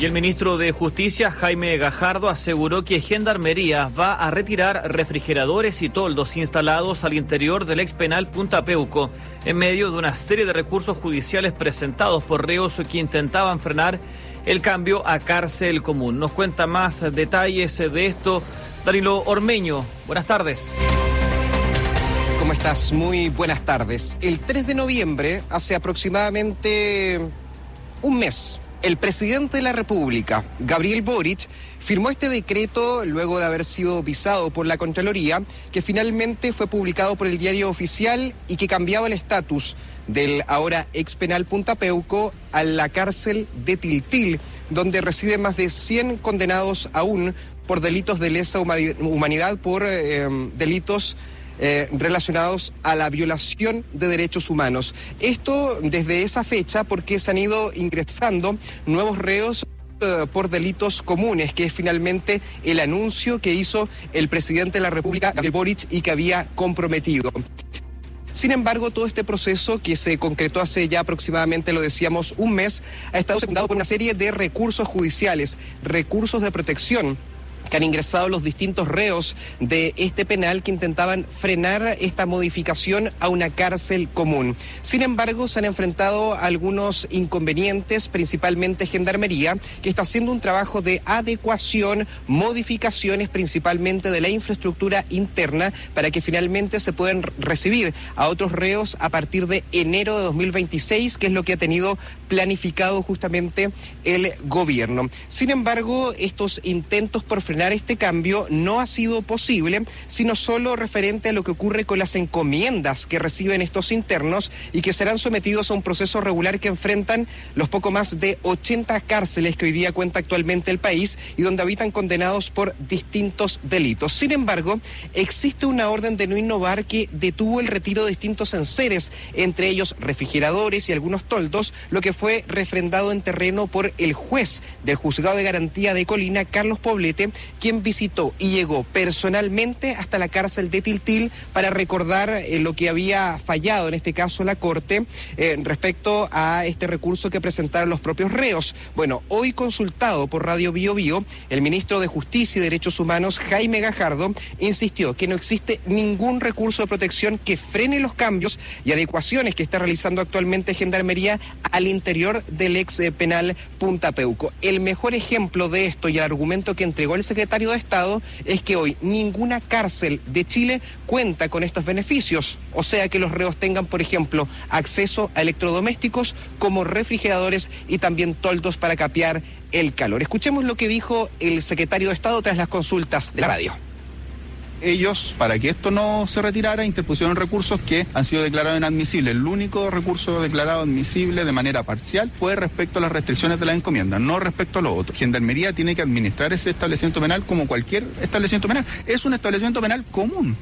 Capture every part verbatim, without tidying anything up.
Y el ministro de Justicia, Jaime Gajardo, aseguró que Gendarmería va a retirar refrigeradores y toldos instalados al interior del ex penal Punta Peuco, en medio de una serie de recursos judiciales presentados por reos que intentaban frenar el cambio a cárcel común. Nos cuenta más detalles de esto Danilo Ormeño. Buenas tardes. ¿Cómo estás? Muy buenas tardes. El tres de noviembre, hace aproximadamente un mes, el presidente de la República, Gabriel Boric, firmó este decreto luego de haber sido visado por la Contraloría, que finalmente fue publicado por el Diario Oficial y que cambiaba el estatus del ahora ex penal Punta Peuco a la cárcel de Tiltil, donde residen más de cien condenados aún por delitos de lesa humanidad, por eh, delitos Eh, relacionados a la violación de derechos humanos. Esto desde esa fecha porque se han ido ingresando nuevos reos eh, por delitos comunes, que es finalmente el anuncio que hizo el presidente de la República, Gabriel Boric, y que había comprometido. Sin embargo, todo este proceso, que se concretó hace ya aproximadamente, lo decíamos, un mes, ha estado secundado por una serie de recursos judiciales, recursos de protección, que han ingresado los distintos reos de este penal que intentaban frenar esta modificación a una cárcel común. Sin embargo, se han enfrentado a algunos inconvenientes, principalmente Gendarmería, que está haciendo un trabajo de adecuación, modificaciones principalmente de la infraestructura interna para que finalmente se puedan recibir a otros reos a partir de enero de dos mil veintiséis, que es lo que ha tenido planificado justamente el gobierno. Sin embargo, estos intentos por frenar este cambio no ha sido posible, sino solo referente a lo que ocurre con las encomiendas que reciben estos internos y que serán sometidos a un proceso regular que enfrentan los poco más de ochenta cárceles que hoy día cuenta actualmente el país y donde habitan condenados por distintos delitos. Sin embargo, existe una orden de no innovar que detuvo el retiro de distintos enseres, entre ellos refrigeradores y algunos toldos, lo que fue refrendado en terreno por el juez del Juzgado de Garantía de Colina, Carlos Poblete, quien visitó y llegó personalmente hasta la cárcel de Tiltil para recordar eh, lo que había fallado, en este caso la Corte, eh, respecto a este recurso que presentaron los propios reos. Bueno, hoy consultado por Radio Bio Bio, el ministro de Justicia y Derechos Humanos, Jaime Gajardo, insistió que no existe ningún recurso de protección que frene los cambios y adecuaciones que está realizando actualmente Gendarmería al interior del ex penal Punta Peuco. El mejor ejemplo de esto y el argumento que entregó el secretario de Estado es que hoy ninguna cárcel de Chile cuenta con estos beneficios, o sea que los reos tengan, por ejemplo, acceso a electrodomésticos como refrigeradores y también toldos para capear el calor. Escuchemos lo que dijo el secretario de Estado tras las consultas de la radio. Ellos, para que esto no se retirara, interpusieron recursos que han sido declarados inadmisibles. El único recurso declarado admisible de manera parcial fue respecto a las restricciones de la encomienda, no respecto a lo otro. Gendarmería tiene que administrar ese establecimiento penal como cualquier establecimiento penal. Es un establecimiento penal común.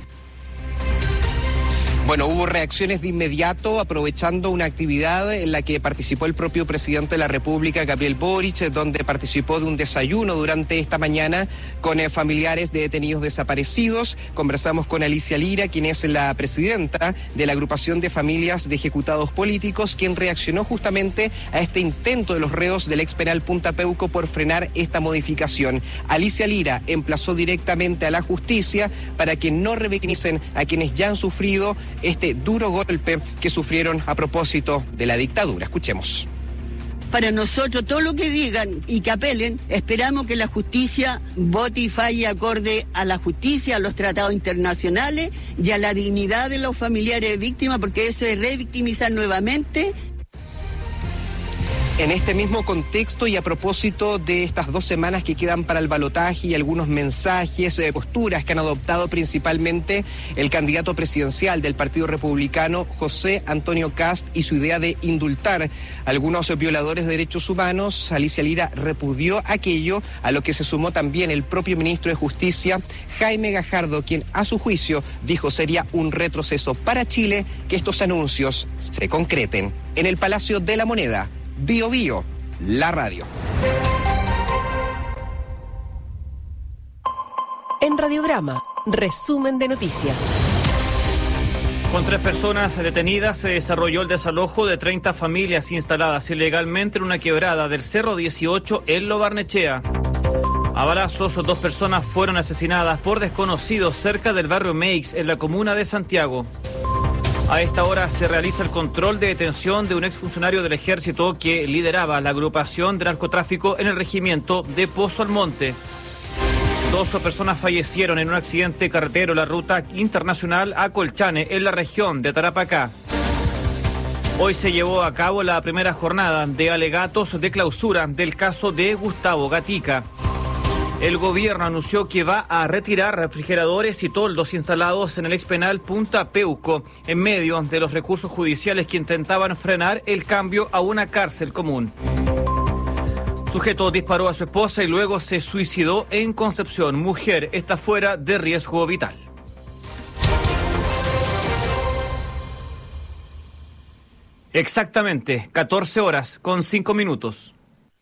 Bueno, hubo reacciones de inmediato, aprovechando una actividad en la que participó el propio presidente de la República, Gabriel Boric, donde participó de un desayuno durante esta mañana con eh, familiares de detenidos desaparecidos. Conversamos con Alicia Lira, quien es la presidenta de la agrupación de familias de ejecutados políticos, quien reaccionó justamente a este intento de los reos del ex penal Punta Peuco por frenar esta modificación. Alicia Lira emplazó directamente a la justicia para que no revictimicen a quienes ya han sufrido este duro golpe que sufrieron a propósito de la dictadura. Escuchemos. Para nosotros, todo lo que digan y que apelen, esperamos que la justicia vote y falle acorde a la justicia, a los tratados internacionales y a la dignidad de los familiares de víctimas, porque eso es revictimizar nuevamente. En este mismo contexto y a propósito de estas dos semanas que quedan para el balotaje y algunos mensajes, eh, posturas que han adoptado principalmente el candidato presidencial del Partido Republicano, José Antonio Kast, y su idea de indultar a algunos violadores de derechos humanos, Alicia Lira repudió aquello, a lo que se sumó también el propio ministro de Justicia, Jaime Gajardo, quien a su juicio dijo sería un retroceso para Chile que estos anuncios se concreten. En el Palacio de la Moneda, Bio Bio, la radio. En Radiograma, resumen de noticias. Con tres personas detenidas se desarrolló el desalojo de treinta familias instaladas ilegalmente en una quebrada del Cerro dieciocho en Lo Barnechea. A balazos, dos personas fueron asesinadas por desconocidos cerca del barrio Meix, en la comuna de Santiago. A esta hora se realiza el control de detención de un exfuncionario del Ejército que lideraba la agrupación de narcotráfico en el regimiento de Pozo Almonte. Dos personas fallecieron en un accidente carretero en la ruta internacional a Colchane, en la región de Tarapacá. Hoy se llevó a cabo la primera jornada de alegatos de clausura del caso de Gustavo Gatica. El gobierno anunció que va a retirar refrigeradores y toldos instalados en el expenal Punta Peuco, en medio de los recursos judiciales que intentaban frenar el cambio a una cárcel común. Sujeto disparó a su esposa y luego se suicidó en Concepción. Mujer está fuera de riesgo vital. Exactamente, catorce horas con cinco minutos.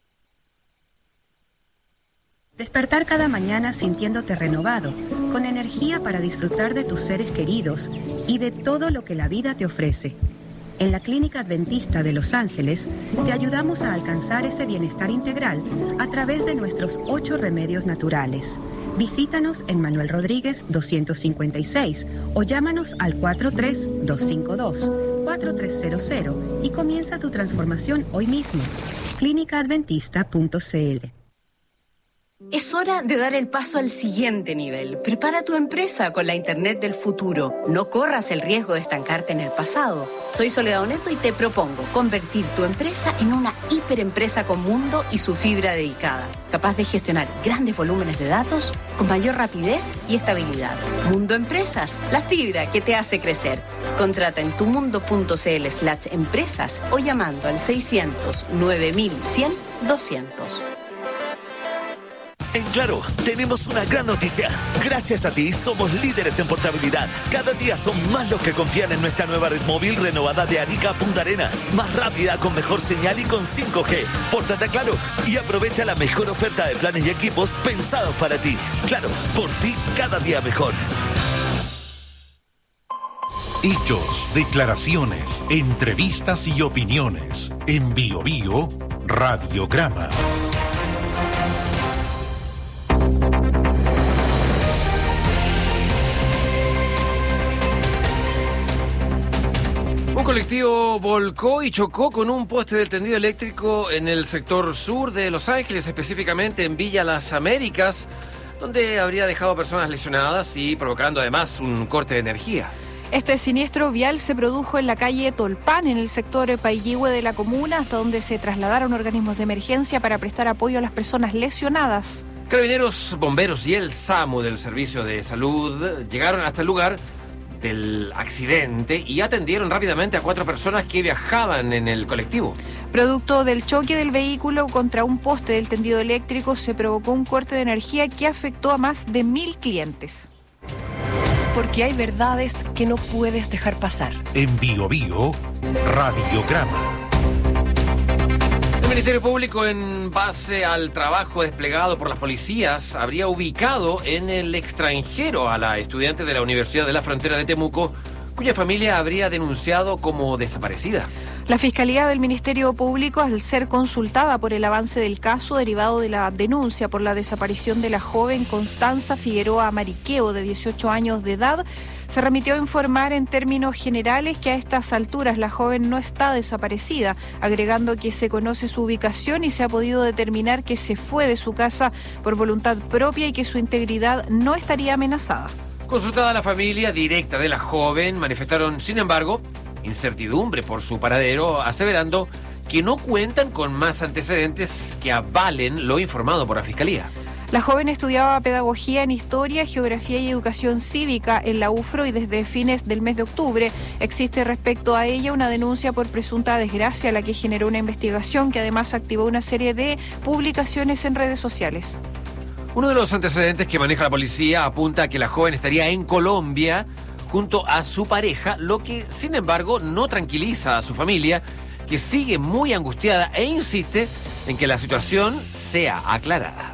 Despertar cada mañana sintiéndote renovado, con energía para disfrutar de tus seres queridos y de todo lo que la vida te ofrece. En la Clínica Adventista de Los Ángeles te ayudamos a alcanzar ese bienestar integral a través de nuestros ocho remedios naturales. Visítanos en Manuel Rodríguez doscientos cincuenta y seis o llámanos al cuatro tres dos cinco dos cuatro tres cero cero y comienza tu transformación hoy mismo. clínica adventista punto c l. Es hora de dar el paso al siguiente nivel. Prepara tu empresa con la Internet del futuro. No corras el riesgo de estancarte en el pasado. Soy Soledad Oneto y te propongo convertir tu empresa en una hiperempresa con mundo y su fibra dedicada, capaz de gestionar grandes volúmenes de datos con mayor rapidez y estabilidad. Mundo Empresas, la fibra que te hace crecer. Contrata en tumundo.cl slash empresas o llamando al seiscientos nueve mil cien doscientos. En Claro, tenemos una gran noticia. Gracias a ti, somos líderes en portabilidad. Cada día son más los que confían en nuestra nueva red móvil renovada de Arica a Punta Arenas. Más rápida, con mejor señal y con cinco G. Pórtate a Claro y aprovecha la mejor oferta de planes y equipos pensados para ti. Claro, por ti cada día mejor. Hechos, declaraciones, entrevistas y opiniones. En Bio Bio, Radiograma. Un colectivo volcó y chocó con un poste del tendido eléctrico en el sector sur de Los Ángeles, específicamente en Villa Las Américas, donde habría dejado personas lesionadas y provocando además un corte de energía. Este siniestro vial se produjo en la calle Tolpan, en el sector Paillihue de la comuna, hasta donde se trasladaron organismos de emergencia para prestar apoyo a las personas lesionadas. Carabineros, bomberos y el SAMU del Servicio de Salud llegaron hasta el lugar del accidente y atendieron rápidamente a cuatro personas que viajaban en el colectivo. Producto del choque del vehículo contra un poste del tendido eléctrico, se provocó un corte de energía que afectó a más de mil clientes. Porque hay verdades que no puedes dejar pasar. En Bio Bio, Radiograma. El Ministerio Público, en base al trabajo desplegado por las policías, habría ubicado en el extranjero a la estudiante de la Universidad de la Frontera de Temuco, cuya familia habría denunciado como desaparecida. La Fiscalía del Ministerio Público, al ser consultada por el avance del caso derivado de la denuncia por la desaparición de la joven Constanza Figueroa Mariqueo, de dieciocho años de edad, se remitió a informar en términos generales que a estas alturas la joven no está desaparecida, agregando que se conoce su ubicación y se ha podido determinar que se fue de su casa por voluntad propia y que su integridad no estaría amenazada. Consultada la familia directa de la joven, manifestaron, sin embargo, incertidumbre por su paradero, aseverando que no cuentan con más antecedentes que avalen lo informado por la Fiscalía. La joven estudiaba pedagogía en Historia, Geografía y Educación Cívica en la U F R O y desde fines del mes de octubre existe respecto a ella una denuncia por presunta desgracia, la que generó una investigación que además activó una serie de publicaciones en redes sociales. Uno de los antecedentes que maneja la policía apunta a que la joven estaría en Colombia junto a su pareja, lo que, sin embargo, no tranquiliza a su familia, que sigue muy angustiada e insiste en que la situación sea aclarada.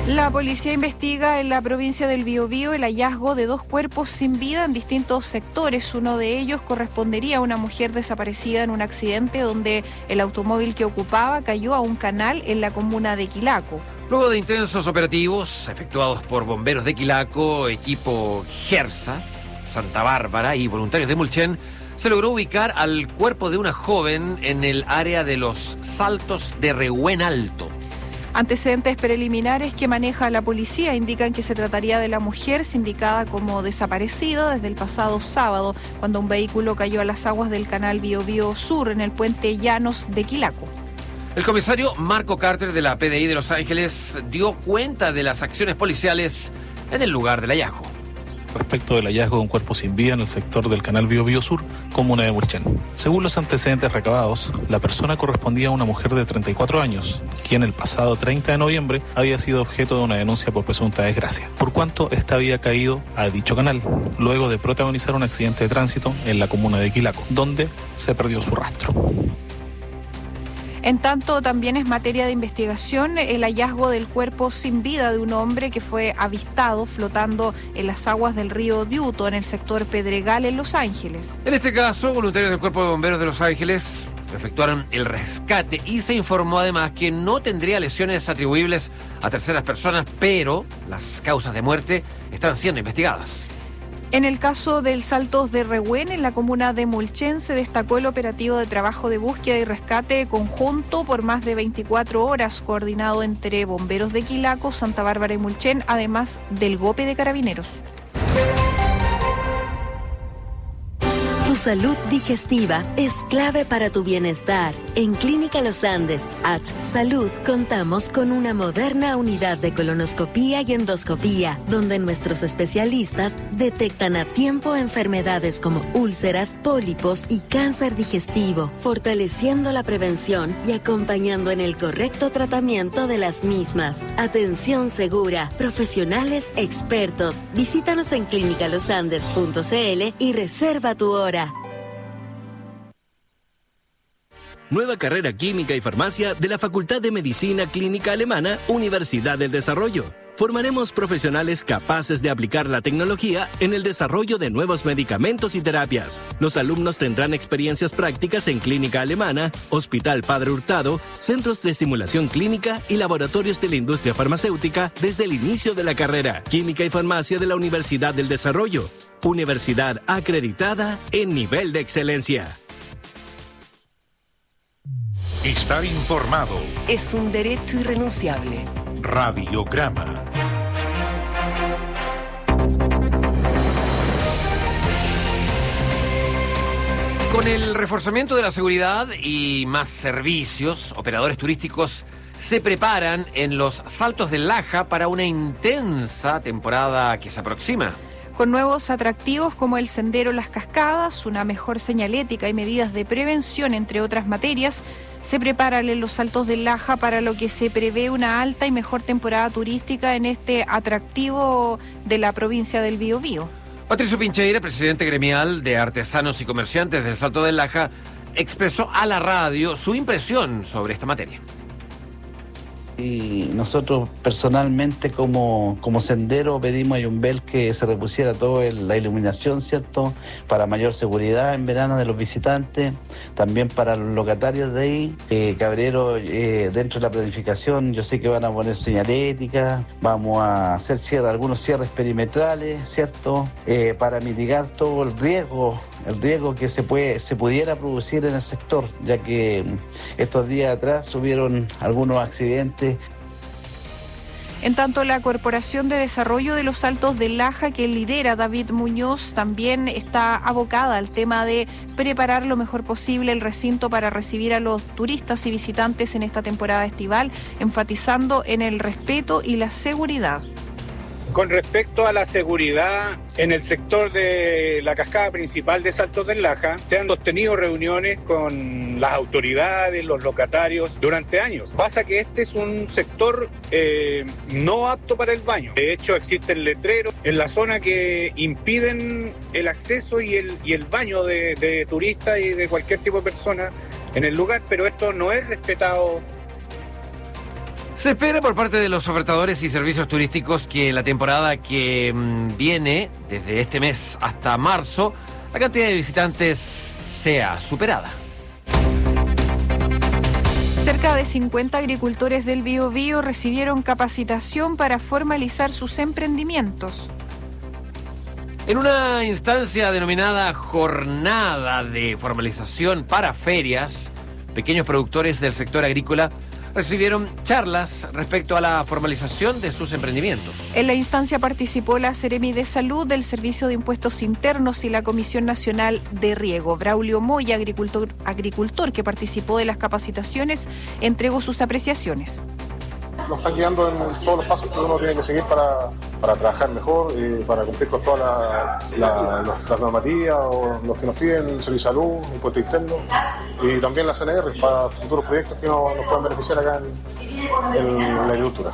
La policía investiga en la provincia del Biobío el hallazgo de dos cuerpos sin vida en distintos sectores. Uno de ellos correspondería a una mujer desaparecida en un accidente donde el automóvil que ocupaba cayó a un canal en la comuna de Quilaco. Luego de intensos operativos efectuados por bomberos de Quilaco, equipo Gersa, Santa Bárbara y voluntarios de Mulchen, se logró ubicar al cuerpo de una joven en el área de los Saltos de Rehuen Alto. Antecedentes preliminares que maneja la policía indican que se trataría de la mujer sindicada como desaparecida desde el pasado sábado, cuando un vehículo cayó a las aguas del canal Biobío Sur en el puente Llanos de Quilaco. El comisario Marco Carter de la P D I de Los Ángeles dio cuenta de las acciones policiales en el lugar del hallazgo. Respecto del hallazgo de un cuerpo sin vida en el sector del canal Biobío Sur, comuna de Mulchen. Según los antecedentes recabados, la persona correspondía a una mujer de treinta y cuatro años, quien el pasado treinta de noviembre había sido objeto de una denuncia por presunta desgracia, por cuanto ésta había caído a dicho canal, luego de protagonizar un accidente de tránsito en la comuna de Quilaco, donde se perdió su rastro. En tanto, también es materia de investigación el hallazgo del cuerpo sin vida de un hombre que fue avistado flotando en las aguas del río Diuto en el sector Pedregal en Los Ángeles. En este caso, voluntarios del Cuerpo de Bomberos de Los Ángeles efectuaron el rescate y se informó además que no tendría lesiones atribuibles a terceras personas, pero las causas de muerte están siendo investigadas. En el caso del Saltos de Rehuen, en la comuna de Mulchen, se destacó el operativo de trabajo de búsqueda y rescate conjunto por más de veinticuatro horas, coordinado entre bomberos de Quilaco, Santa Bárbara y Mulchen, además del GOPE de Carabineros. Tu salud digestiva es clave para tu bienestar. En Clínica Los Andes, H Salud, contamos con una moderna unidad de colonoscopía y endoscopía, donde nuestros especialistas detectan a tiempo enfermedades como úlceras, pólipos y cáncer digestivo, fortaleciendo la prevención y acompañando en el correcto tratamiento de las mismas. Atención segura, profesionales expertos. Visítanos en clínica los andes punto c l y reserva tu hora. Nueva carrera Química y Farmacia de la Facultad de Medicina Clínica Alemana, Universidad del Desarrollo. Formaremos profesionales capaces de aplicar la tecnología en el desarrollo de nuevos medicamentos y terapias. Los alumnos tendrán experiencias prácticas en clínica alemana, Hospital Padre Hurtado, centros de simulación clínica y laboratorios de la industria farmacéutica desde el inicio de la carrera. Química y Farmacia de la Universidad del Desarrollo. Universidad acreditada en nivel de excelencia. Estar informado es un derecho irrenunciable. Radiograma. Con el reforzamiento de la seguridad y más servicios, operadores turísticos se preparan en los Saltos del Laja para una intensa temporada que se aproxima. Con nuevos atractivos como el Sendero Las Cascadas, una mejor señalética y medidas de prevención, entre otras materias, se preparan en los Saltos del Laja para lo que se prevé una alta y mejor temporada turística en este atractivo de la provincia del Biobío. Patricio Pincheira, presidente gremial de artesanos y comerciantes del Salto del Laja, expresó a la radio su impresión sobre esta materia. Y nosotros personalmente como, como sendero pedimos a Yumbel que se repusiera toda la iluminación, ¿cierto? Para mayor seguridad en verano de los visitantes, también para los locatarios de ahí. Eh, Cabrero, eh, dentro de la planificación, yo sé que van a poner señalética, vamos a hacer cierre, algunos cierres perimetrales, ¿cierto? Eh, para mitigar todo el riesgo, el riesgo que se puede, se pudiera producir en el sector, ya que estos días atrás hubieron algunos accidentes. En tanto, la Corporación de Desarrollo de los Saltos del Laja, que lidera David Muñoz, también está abocada al tema de preparar lo mejor posible el recinto para recibir a los turistas y visitantes en esta temporada estival, enfatizando en el respeto y la seguridad. Con respecto a la seguridad en el sector de la cascada principal de Saltos del Laja, se han sostenido reuniones con las autoridades, los locatarios, durante años. Pasa que este es un sector eh, no apto para el baño. De hecho, existen letreros en la zona que impiden el acceso y el, y el baño de, de turistas y de cualquier tipo de persona en el lugar, pero esto no es respetado. Se espera por parte de los ofertadores y servicios turísticos que en la temporada que mmm, viene, desde este mes hasta marzo, la cantidad de visitantes sea superada. Cerca de cincuenta agricultores del Biobío recibieron capacitación para formalizar sus emprendimientos. En una instancia denominada Jornada de Formalización para Ferias, pequeños productores del sector agrícola recibieron charlas respecto a la formalización de sus emprendimientos. En la instancia participó la Seremi de Salud del Servicio de Impuestos Internos y la Comisión Nacional de Riego. Braulio Moya, agricultor, agricultor que participó de las capacitaciones, entregó sus apreciaciones. Nos están guiando en todos los pasos que uno tiene que seguir para, para trabajar mejor, eh, para cumplir con todas la, la, las, las normativas o los que nos piden el Servicio de Salud, Impuesto Interno y también la C N R para futuros proyectos que nos, nos puedan beneficiar acá en, en la agricultura.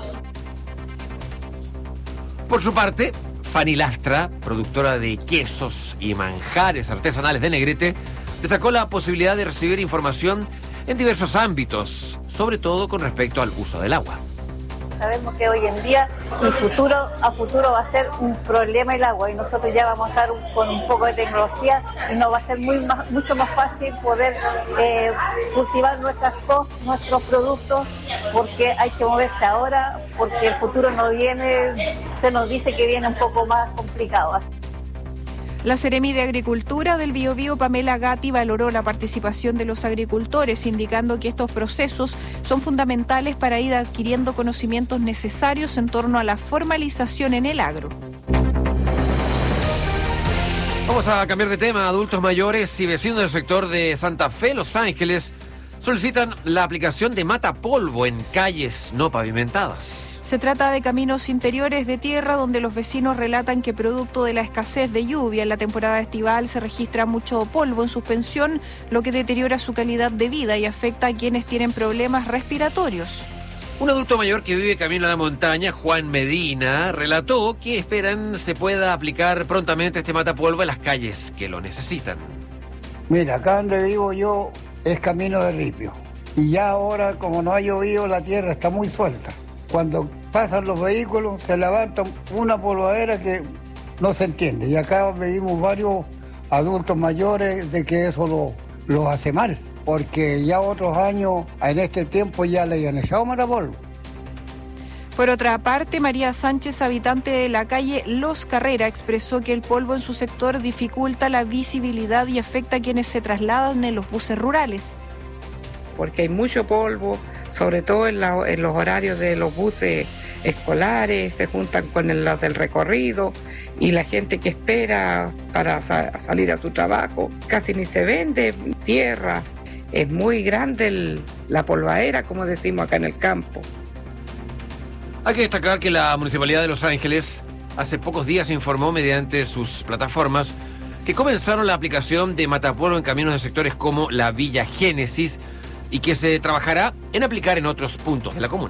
Por su parte, Fanny Lastra, productora de quesos y manjares artesanales de Negrete, destacó la posibilidad de recibir información en diversos ámbitos, sobre todo con respecto al uso del agua. Sabemos que hoy en día y futuro a futuro va a ser un problema el agua y nosotros ya vamos a estar un, con un poco de tecnología y nos va a ser muy más, mucho más fácil poder eh, cultivar nuestras cosas, nuestros productos, porque hay que moverse ahora, porque el futuro no viene, se nos dice que viene un poco más complicado. La Seremi de Agricultura del Biobío, Pamela Gatti, valoró la participación de los agricultores, indicando que estos procesos son fundamentales para ir adquiriendo conocimientos necesarios en torno a la formalización en el agro. Vamos a cambiar de tema. Adultos mayores y vecinos del sector de Santa Fe, Los Ángeles, solicitan la aplicación de matapolvo en calles no pavimentadas. Se trata de caminos interiores de tierra donde los vecinos relatan que producto de la escasez de lluvia en la temporada estival se registra mucho polvo en suspensión, lo que deteriora su calidad de vida y afecta a quienes tienen problemas respiratorios. Un adulto mayor que vive camino a la montaña, Juan Medina, relató que esperan se pueda aplicar prontamente este matapolvo en las calles que lo necesitan. Mira, acá donde vivo yo es camino de ripio y ya ahora como no ha llovido la tierra está muy suelta. Cuando pasan los vehículos se levanta una polvadera que no se entiende. Y acá vivimos varios adultos mayores de que eso lo, lo hace mal. Porque ya otros años, en este tiempo, ya le han echado matapolvo. Por otra parte, María Sánchez, habitante de la calle Los Carrera, expresó que el polvo en su sector dificulta la visibilidad y afecta a quienes se trasladan en los buses rurales. Porque hay mucho polvo, sobre todo en, la, en los horarios de los buses escolares, se juntan con el, los del recorrido y la gente que espera para sa- salir a su trabajo, casi ni se vende tierra, es muy grande el, la polvadera, como decimos acá en el campo. Hay que destacar que la Municipalidad de Los Ángeles hace pocos días informó mediante sus plataformas que comenzaron la aplicación de matapolvo en caminos de sectores como la Villa Génesis, y que se trabajará en aplicar en otros puntos de la comuna.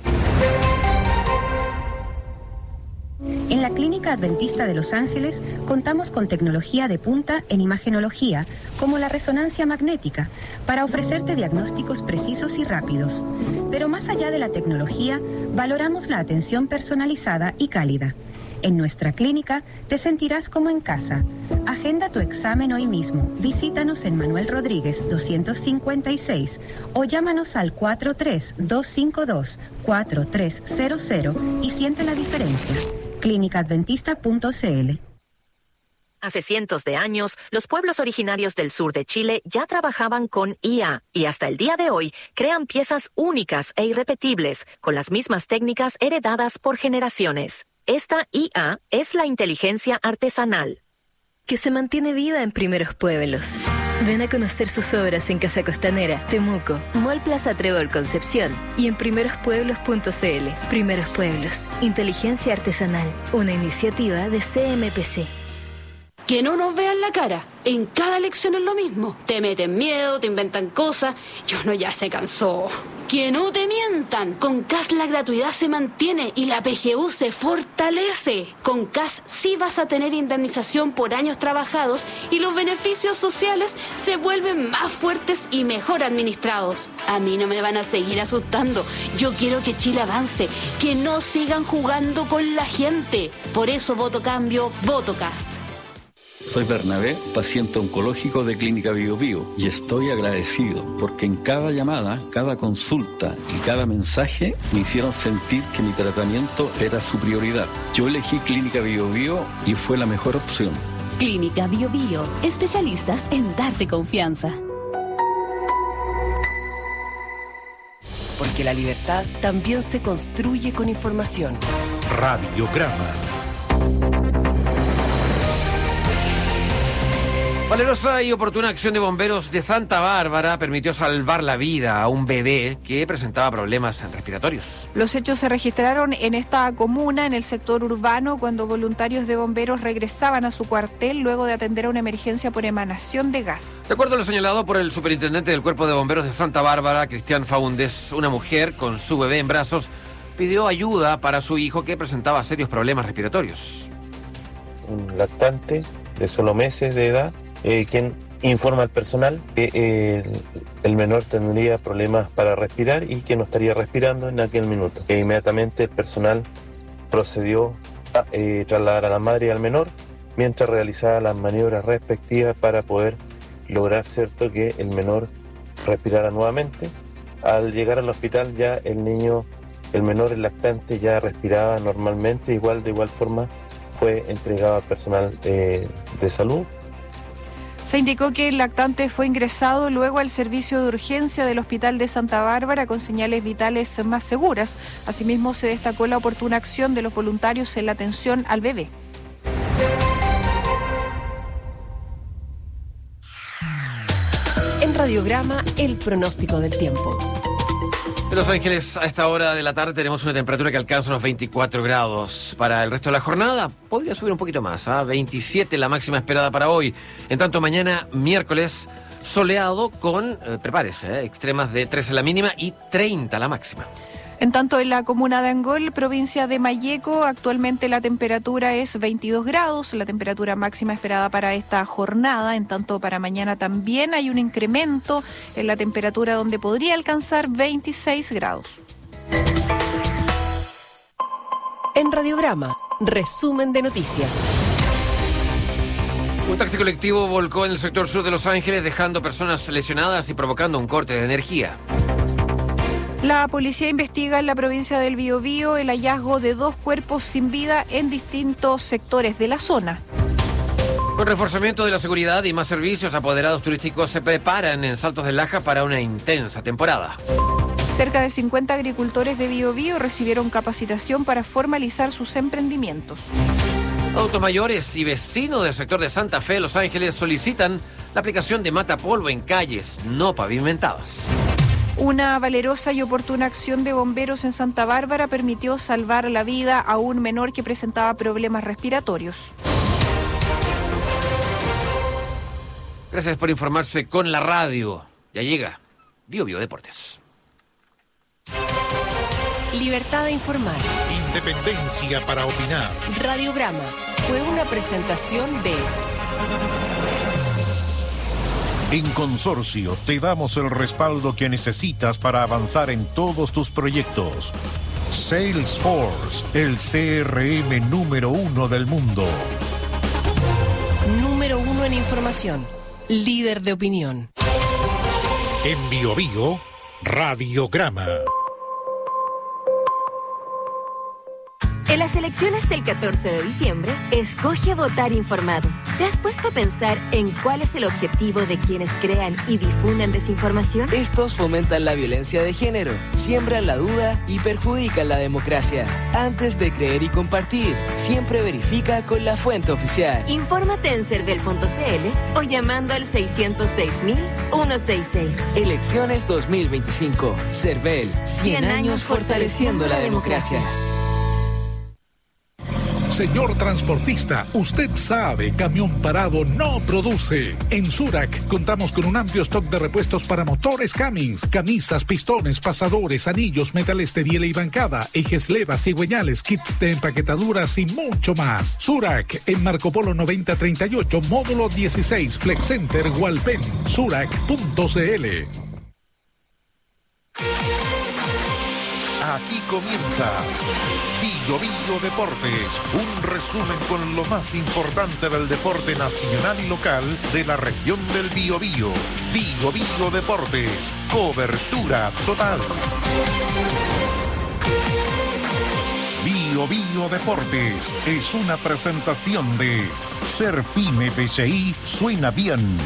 En la Clínica Adventista de Los Ángeles contamos con tecnología de punta en imagenología, como la resonancia magnética, para ofrecerte diagnósticos precisos y rápidos. Pero más allá de la tecnología, valoramos la atención personalizada y cálida. En nuestra clínica te sentirás como en casa. Agenda tu examen hoy mismo. Visítanos en Manuel Rodríguez doscientos cincuenta y seis o llámanos al cuatro tres dos cinco dos cuatro tres cero cero y siente la diferencia. clínica adventista punto c l. Hace cientos de años, los pueblos originarios del sur de Chile ya trabajaban con I A y hasta el día de hoy crean piezas únicas e irrepetibles con las mismas técnicas heredadas por generaciones. Esta I A es la inteligencia artesanal, que se mantiene viva en primeros pueblos. Ven a conocer sus obras en Casa Costanera, Temuco, Mall Plaza Trébol Concepción y en primeros pueblos punto c l. Primeros Pueblos, inteligencia artesanal, una iniciativa de C M P C. Que no nos vean la cara. En cada elección es lo mismo. Te meten miedo, te inventan cosas y uno ya se cansó. Que no te mientan. Con C A S la gratuidad se mantiene y la P G U se fortalece. Con C A S sí vas a tener indemnización por años trabajados y los beneficios sociales se vuelven más fuertes y mejor administrados. A mí no me van a seguir asustando. Yo quiero que Chile avance, que no sigan jugando con la gente. Por eso voto cambio, voto C A S. Soy Bernabé, paciente oncológico de Clínica Bio Bio, y estoy agradecido porque en cada llamada, cada consulta y cada mensaje me hicieron sentir que mi tratamiento era su prioridad. Yo elegí Clínica Bio Bio y fue la mejor opción. Clínica Bio Bio, especialistas en darte confianza. Porque la libertad también se construye con información. Radiograma. Valerosa y oportuna acción de bomberos de Santa Bárbara permitió salvar la vida a un bebé que presentaba problemas respiratorios. Los hechos se registraron en esta comuna, en el sector urbano, cuando voluntarios de bomberos regresaban a su cuartel luego de atender a una emergencia por emanación de gas. De acuerdo a lo señalado por el superintendente del Cuerpo de Bomberos de Santa Bárbara, Cristian Faúndez, una mujer con su bebé en brazos pidió ayuda para su hijo que presentaba serios problemas respiratorios. Un lactante de solo meses de edad, Eh, quien informa al personal que eh, el menor tendría problemas para respirar y que no estaría respirando en aquel minuto. E inmediatamente el personal procedió a eh, trasladar a la madre y al menor mientras realizaba las maniobras respectivas para poder lograr, cierto, que el menor respirara nuevamente. Al llegar al hospital ya el niño, el menor, el lactante, ya respiraba normalmente, igual de igual forma fue entregado al personal eh, de salud. Se indicó que el lactante fue ingresado luego al servicio de urgencia del Hospital de Santa Bárbara con señales vitales más seguras. Asimismo, se destacó la oportuna acción de los voluntarios en la atención al bebé. En Radiograma, el pronóstico del tiempo. En Los Ángeles, a esta hora de la tarde, tenemos una temperatura que alcanza los veinticuatro grados. Para el resto de la jornada, podría subir un poquito más, ¿eh? veintisiete la máxima esperada para hoy. En tanto, mañana, miércoles, soleado con, eh, prepárese, ¿eh? extremas de trece la mínima y treinta la máxima. En tanto, en la comuna de Angol, provincia de Malleco, actualmente la temperatura es veintidós grados, la temperatura máxima esperada para esta jornada. En tanto, para mañana también hay un incremento en la temperatura donde podría alcanzar veintiséis grados. En Radiograma, resumen de noticias. Un taxi colectivo volcó en el sector sur de Los Ángeles, dejando personas lesionadas y provocando un corte de energía. La policía investiga en la provincia del Biobío el hallazgo de dos cuerpos sin vida en distintos sectores de la zona. Con reforzamiento de la seguridad y más servicios, apoderados turísticos se preparan en Saltos del Laja para una intensa temporada. Cerca de cincuenta agricultores de Biobío recibieron capacitación para formalizar sus emprendimientos. Autos mayores y vecinos del sector de Santa Fe, Los Ángeles, solicitan la aplicación de matapolvo en calles no pavimentadas. Una valerosa y oportuna acción de bomberos en Santa Bárbara permitió salvar la vida a un menor que presentaba problemas respiratorios. Gracias por informarse con la radio. Ya llega Bio Bio Deportes. Libertad de informar. Independencia para opinar. Radiograma fue una presentación de... En Consorcio te damos el respaldo que necesitas para avanzar en todos tus proyectos. Salesforce, el C R M número uno del mundo. Número uno en información. Líder de opinión. En Bio Bio, Radiograma. En las elecciones del catorce de diciembre, escoge votar informado. ¿Te has puesto a pensar en cuál es el objetivo de quienes crean y difunden desinformación? Estos fomentan la violencia de género, siembran la duda y perjudican la democracia. Antes de creer y compartir, siempre verifica con la fuente oficial. Infórmate en cervel punto c l o llamando al seiscientos seis mil ciento sesenta y seis. Elecciones dos mil veinticinco. Cervel, cien años fortaleciendo la democracia. Señor transportista, usted sabe, camión parado no produce. En Surac contamos con un amplio stock de repuestos para motores Cummins, camisas, pistones, pasadores, anillos, metales de biela y bancada, ejes levas, cigüeñales, kits de empaquetaduras y mucho más. Surac en Marco Polo noventa treinta y ocho, módulo dieciséis, Flex Center, Hualpén, surac punto c l. Aquí comienza Bio Bio Deportes, un resumen con lo más importante del deporte nacional y local de la región del Biobío. Bio Bio Deportes, cobertura total. Bio Bio Deportes es una presentación de Ser Pyme B C I suena bien.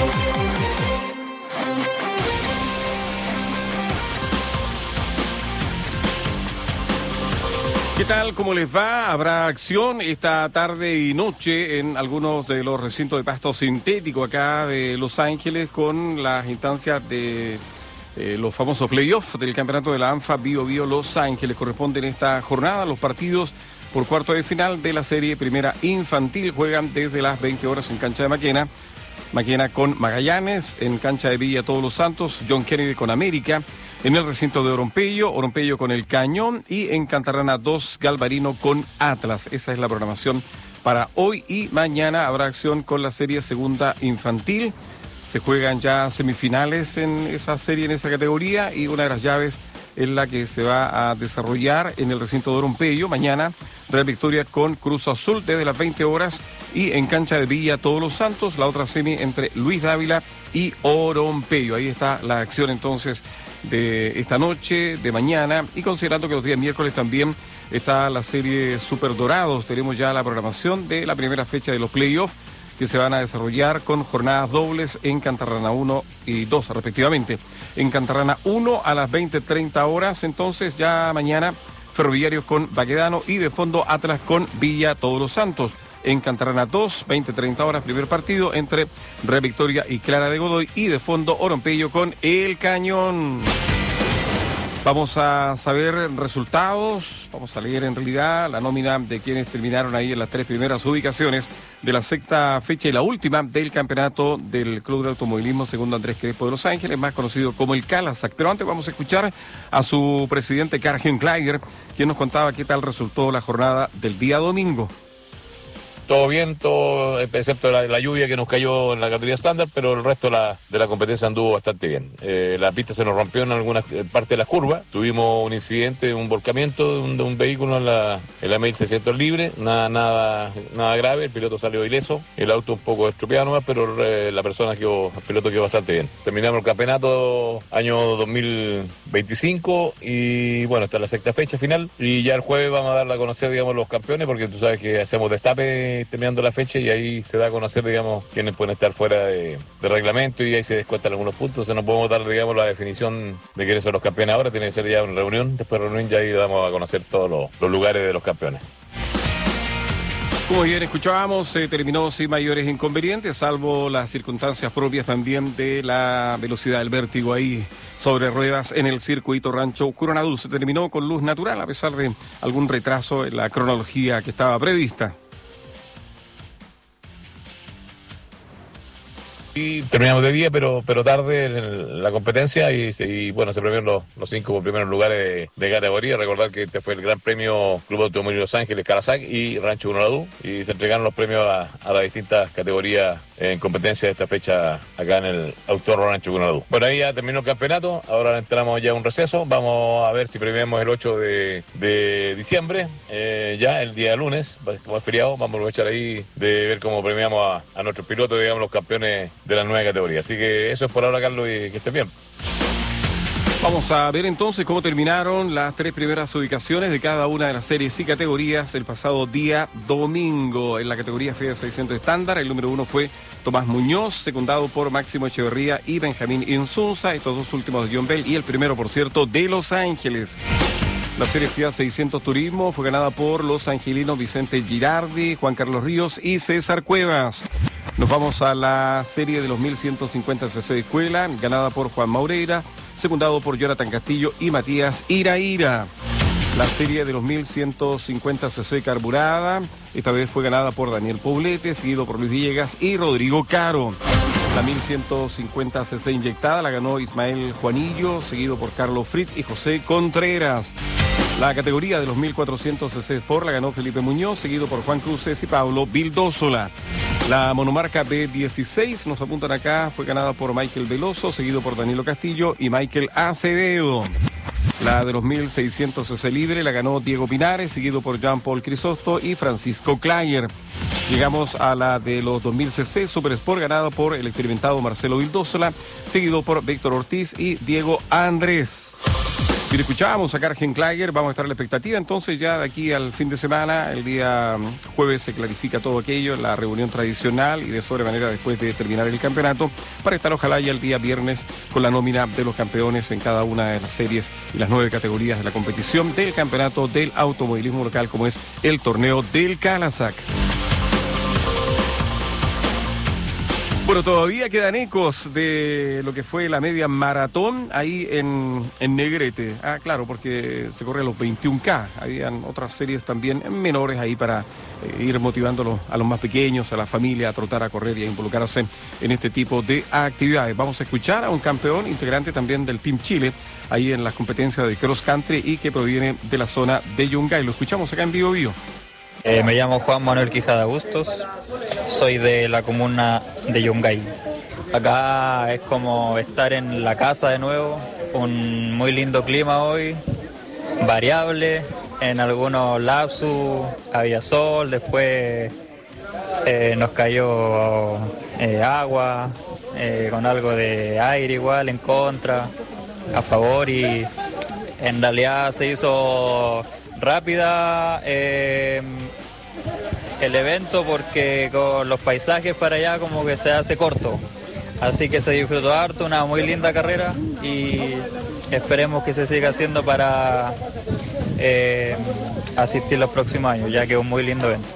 ¿Qué tal? ¿Cómo les va? Habrá acción esta tarde y noche en algunos de los recintos de pasto sintético acá de Los Ángeles con las instancias de eh, los famosos playoffs del campeonato de la ANFA Bio Bio Los Ángeles. Corresponden esta jornada los partidos por cuarto de final de la serie primera infantil. Juegan desde las veinte horas en cancha de Maquena. Maquena con Magallanes, en cancha de Villa Todos los Santos, John Kennedy con América. En el recinto de Orompello, Orompello con el Cañón y en Cantarrana dos, Galvarino con Atlas. Esa es la programación para hoy y mañana habrá acción con la serie segunda infantil. Se juegan ya semifinales en esa serie, en esa categoría, y una de las llaves es la que se va a desarrollar en el recinto de Orompello. Mañana, Real Victoria con Cruz Azul desde las veinte horas y en cancha de Villa Todos los Santos, la otra semi entre Luis Dávila y Orompello. Ahí está la acción entonces de esta noche, de mañana, y considerando que los días miércoles también está la serie Super Dorados. Tenemos ya la programación de la primera fecha de los playoffs que se van a desarrollar con jornadas dobles en Cantarrana uno y dos respectivamente. En Cantarrana uno a las veinte treinta horas, entonces ya mañana Ferroviarios con Baquedano y de fondo Atlas con Villa Todos los Santos. En Cantarrana dos, veinte treinta horas, primer partido entre Real Victoria y Clara de Godoy y de fondo Orompello con El Cañón. Vamos a saber resultados, vamos a leer en realidad la nómina de quienes terminaron ahí en las tres primeras ubicaciones de la sexta fecha y la última del campeonato del Club de Automovilismo Segundo Andrés Crespo de Los Ángeles, más conocido como el Calasac. Pero antes vamos a escuchar a su presidente Karl-Heinz Klager, quien nos contaba qué tal resultó la jornada del día domingo. Todo bien, todo excepto la, la lluvia que nos cayó en la categoría estándar, pero el resto la, de la competencia anduvo bastante bien. Eh, la pista se nos rompió en alguna parte de las curvas, tuvimos un incidente, un volcamiento de un, de un vehículo en la, en la mil seiscientos libre, nada, nada, nada grave, el piloto salió ileso, el auto un poco estropeado nomás, pero eh, la persona quedó, el piloto quedó bastante bien. Terminamos el campeonato año dos mil veinticinco y bueno, esta es la sexta fecha final y ya el jueves vamos a darle a conocer, digamos, los campeones, porque tú sabes que hacemos destape terminando la fecha y ahí se da a conocer, digamos, quiénes pueden estar fuera de, de reglamento y ahí se descuentan algunos puntos. Entonces no podemos dar, digamos, la definición de quiénes son los campeones ahora, tiene que ser ya una reunión, después de reunión ya ahí damos a conocer todos los, los lugares de los campeones. Como bien escuchábamos, se eh, terminó sin mayores inconvenientes, salvo las circunstancias propias también de la velocidad del vértigo ahí sobre ruedas en el circuito Rancho Coronadú. Se terminó con luz natural a pesar de algún retraso en la cronología que estaba prevista. Y terminamos de día, pero pero tarde en la competencia y, y bueno, se premiaron los, los cinco primeros lugares de, de categoría. Recordar que este fue el Gran Premio Club Automóvil Los Ángeles, Calasac y Rancho Coronadú, y se entregaron los premios a, a las distintas categorías en competencia de esta fecha acá en el Autódromo Rancho Coronadú. Bueno, ahí ya terminó el campeonato, ahora entramos ya a un receso, vamos a ver si premiamos el ocho de, de diciembre, eh, ya el día lunes, como es feriado, vamos a aprovechar ahí de ver cómo premiamos a, a nuestros pilotos, digamos, los campeones de la nueva categoría. Así que eso es por ahora, Carlos, y que estén bien. Vamos a ver entonces cómo terminaron las tres primeras ubicaciones de cada una de las series y categorías el pasado día domingo. En la categoría Fiat seiscientos estándar, el número uno fue Tomás Muñoz, secundado por Máximo Echeverría y Benjamín Insunza, estos dos últimos de John Bell, y el primero, por cierto, de Los Ángeles. La serie Fiat seiscientos Turismo fue ganada por los angelinos Vicente Girardi, Juan Carlos Ríos y César Cuevas. Nos vamos a la serie de los mil ciento cincuenta C C de Escuela, ganada por Juan Maureira, secundado por Jonathan Castillo y Matías Iraíra. La serie de los mil ciento cincuenta cc carburada, esta vez fue ganada por Daniel Poblete, seguido por Luis Villegas y Rodrigo Caro. La mil ciento cincuenta cc inyectada la ganó Ismael Juanillo, seguido por Carlos Frit y José Contreras. La categoría de los mil cuatrocientos cc Sport la ganó Felipe Muñoz, seguido por Juan Cruces y Pablo Vildósola. La monomarca B dieciséis, nos apuntan acá, fue ganada por Michael Veloso, seguido por Danilo Castillo y Michael Acevedo. La de los mil seiscientos cc libre la ganó Diego Pinares, seguido por Jean-Paul Crisosto y Francisco Clayer. Llegamos a la de los dos mil cc Super Sport, ganada por el experimentado Marcelo Vildósola, seguido por Víctor Ortiz y Diego Andrés. Si le escuchábamos a Cargen Clayer, vamos a estar a la expectativa entonces ya de aquí al fin de semana. El día jueves se clarifica todo aquello, la reunión tradicional y de sobremanera después de terminar el campeonato, para estar ojalá ya el día viernes con la nómina de los campeones en cada una de las series y las nueve categorías de la competición del campeonato del automovilismo local, como es el torneo del Calasac. Bueno, todavía quedan ecos de lo que fue la media maratón ahí en, en Negrete. Ah, claro, porque se corre a los veintiún K. Habían otras series también menores ahí para eh, ir motivando a los más pequeños, a la familia, a trotar, a correr y a involucrarse en este tipo de actividades. Vamos a escuchar a un campeón integrante también del Team Chile, ahí en las competencias de cross country y que proviene de la zona de Yungay. Lo escuchamos acá en Bio Bio. Eh, me llamo Juan Manuel Quijada Bustos, soy de la comuna de Yungay. Acá es como estar en la casa de nuevo, un muy lindo clima hoy, variable, en algunos lapsus había sol, después eh, nos cayó eh, agua, eh, con algo de aire igual en contra, a favor, y en realidad se hizo rápida eh, el evento porque con los paisajes para allá como que se hace corto, así que se disfrutó harto, una muy linda carrera y esperemos que se siga haciendo para eh, asistir los próximos años, ya que es un muy lindo evento.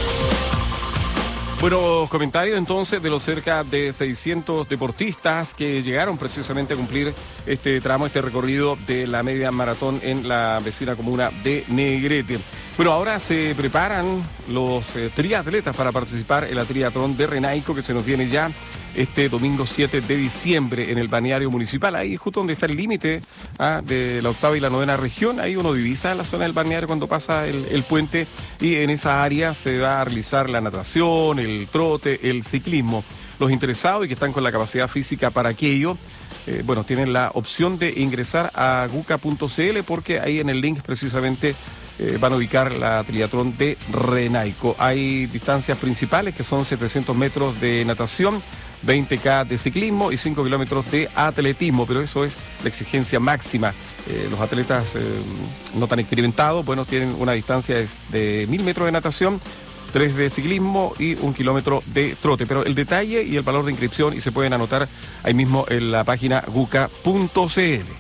Bueno, comentarios entonces de los cerca de seiscientos deportistas que llegaron precisamente a cumplir este tramo, este recorrido de la media maratón en la vecina comuna de Negrete. Bueno, ahora se preparan los eh, triatletas para participar en la triatlón de Renaico, que se nos viene ya este domingo siete de diciembre en el balneario municipal, ahí justo donde está el límite ah, de la octava y la novena región. Ahí uno divisa la zona del balneario cuando pasa el, el puente, y en esa área se va a realizar la natación, el trote, el ciclismo. Los interesados y que están con la capacidad física para aquello, eh, bueno, tienen la opción de ingresar a guca punto c l, porque ahí en el link precisamente Eh, van a ubicar la triatlón de Renaico. Hay distancias principales que son setecientos metros de natación, veinte K de ciclismo y cinco kilómetros de atletismo, pero eso es la exigencia máxima. Eh, los atletas eh, no tan experimentados, bueno, tienen una distancia de mil metros de natación, tres de ciclismo y un kilómetro de trote. Pero el detalle y el valor de inscripción, y se pueden anotar ahí mismo en la página guca punto c l.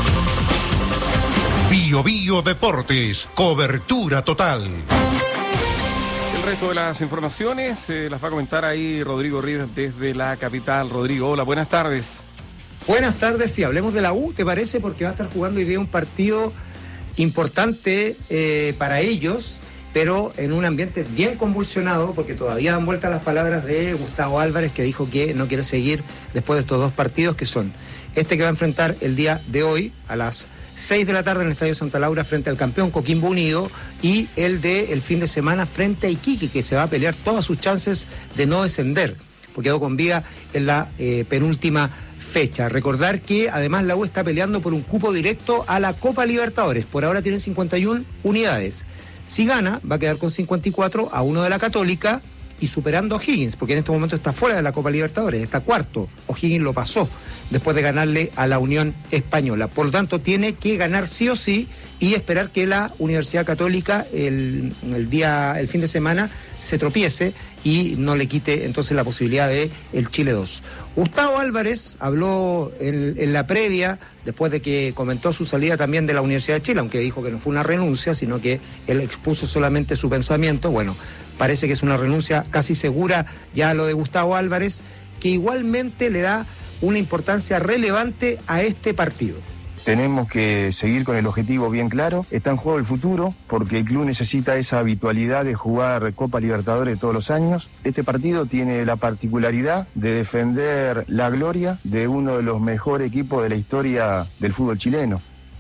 Bio Bio Deportes, cobertura total. El resto de las informaciones eh, las va a comentar ahí Rodrigo Ríos desde la capital. Rodrigo, hola, buenas tardes. Buenas tardes, sí, hablemos de la U, ¿te parece? Porque va a estar jugando hoy día un partido importante eh, para ellos, pero en un ambiente bien convulsionado, porque todavía dan vuelta las palabras de Gustavo Álvarez, que dijo que no quiere seguir después de estos dos partidos, que son este que va a enfrentar el día de hoy a las seis de la tarde en el Estadio Santa Laura frente al campeón Coquimbo Unido, y el de el fin de semana frente a Iquique, que se va a pelear todas sus chances de no descender, porque quedó con vida en la eh, penúltima fecha. Recordar que además la U está peleando por un cupo directo a la Copa Libertadores. Por ahora tienen cincuenta y una unidades. Si gana, va a quedar con cincuenta y cuatro a uno de la Católica y superando a O'Higgins, porque en este momento está fuera de la Copa Libertadores, está cuarto. O'Higgins lo pasó después de ganarle a la Unión Española. Por lo tanto, tiene que ganar sí o sí y esperar que la Universidad Católica el, el día, el fin de semana se tropiece y no le quite entonces la posibilidad de el Chile dos. Gustavo Álvarez habló en, en la previa, después de que comentó su salida también de la Universidad de Chile, aunque dijo que no fue una renuncia, sino que él expuso solamente su pensamiento. Bueno, parece que es una renuncia casi segura ya lo de Gustavo Álvarez, que igualmente le da una importancia relevante a este partido. tenemos que seguir con el objetivo bien claro. Está en juego el futuro, porque el club necesita esa habitualidad de jugar Copa Libertadores todos los años. Este partido tiene la particularidad de defender la gloria de uno de los mejores equipos de la historia del fútbol chileno.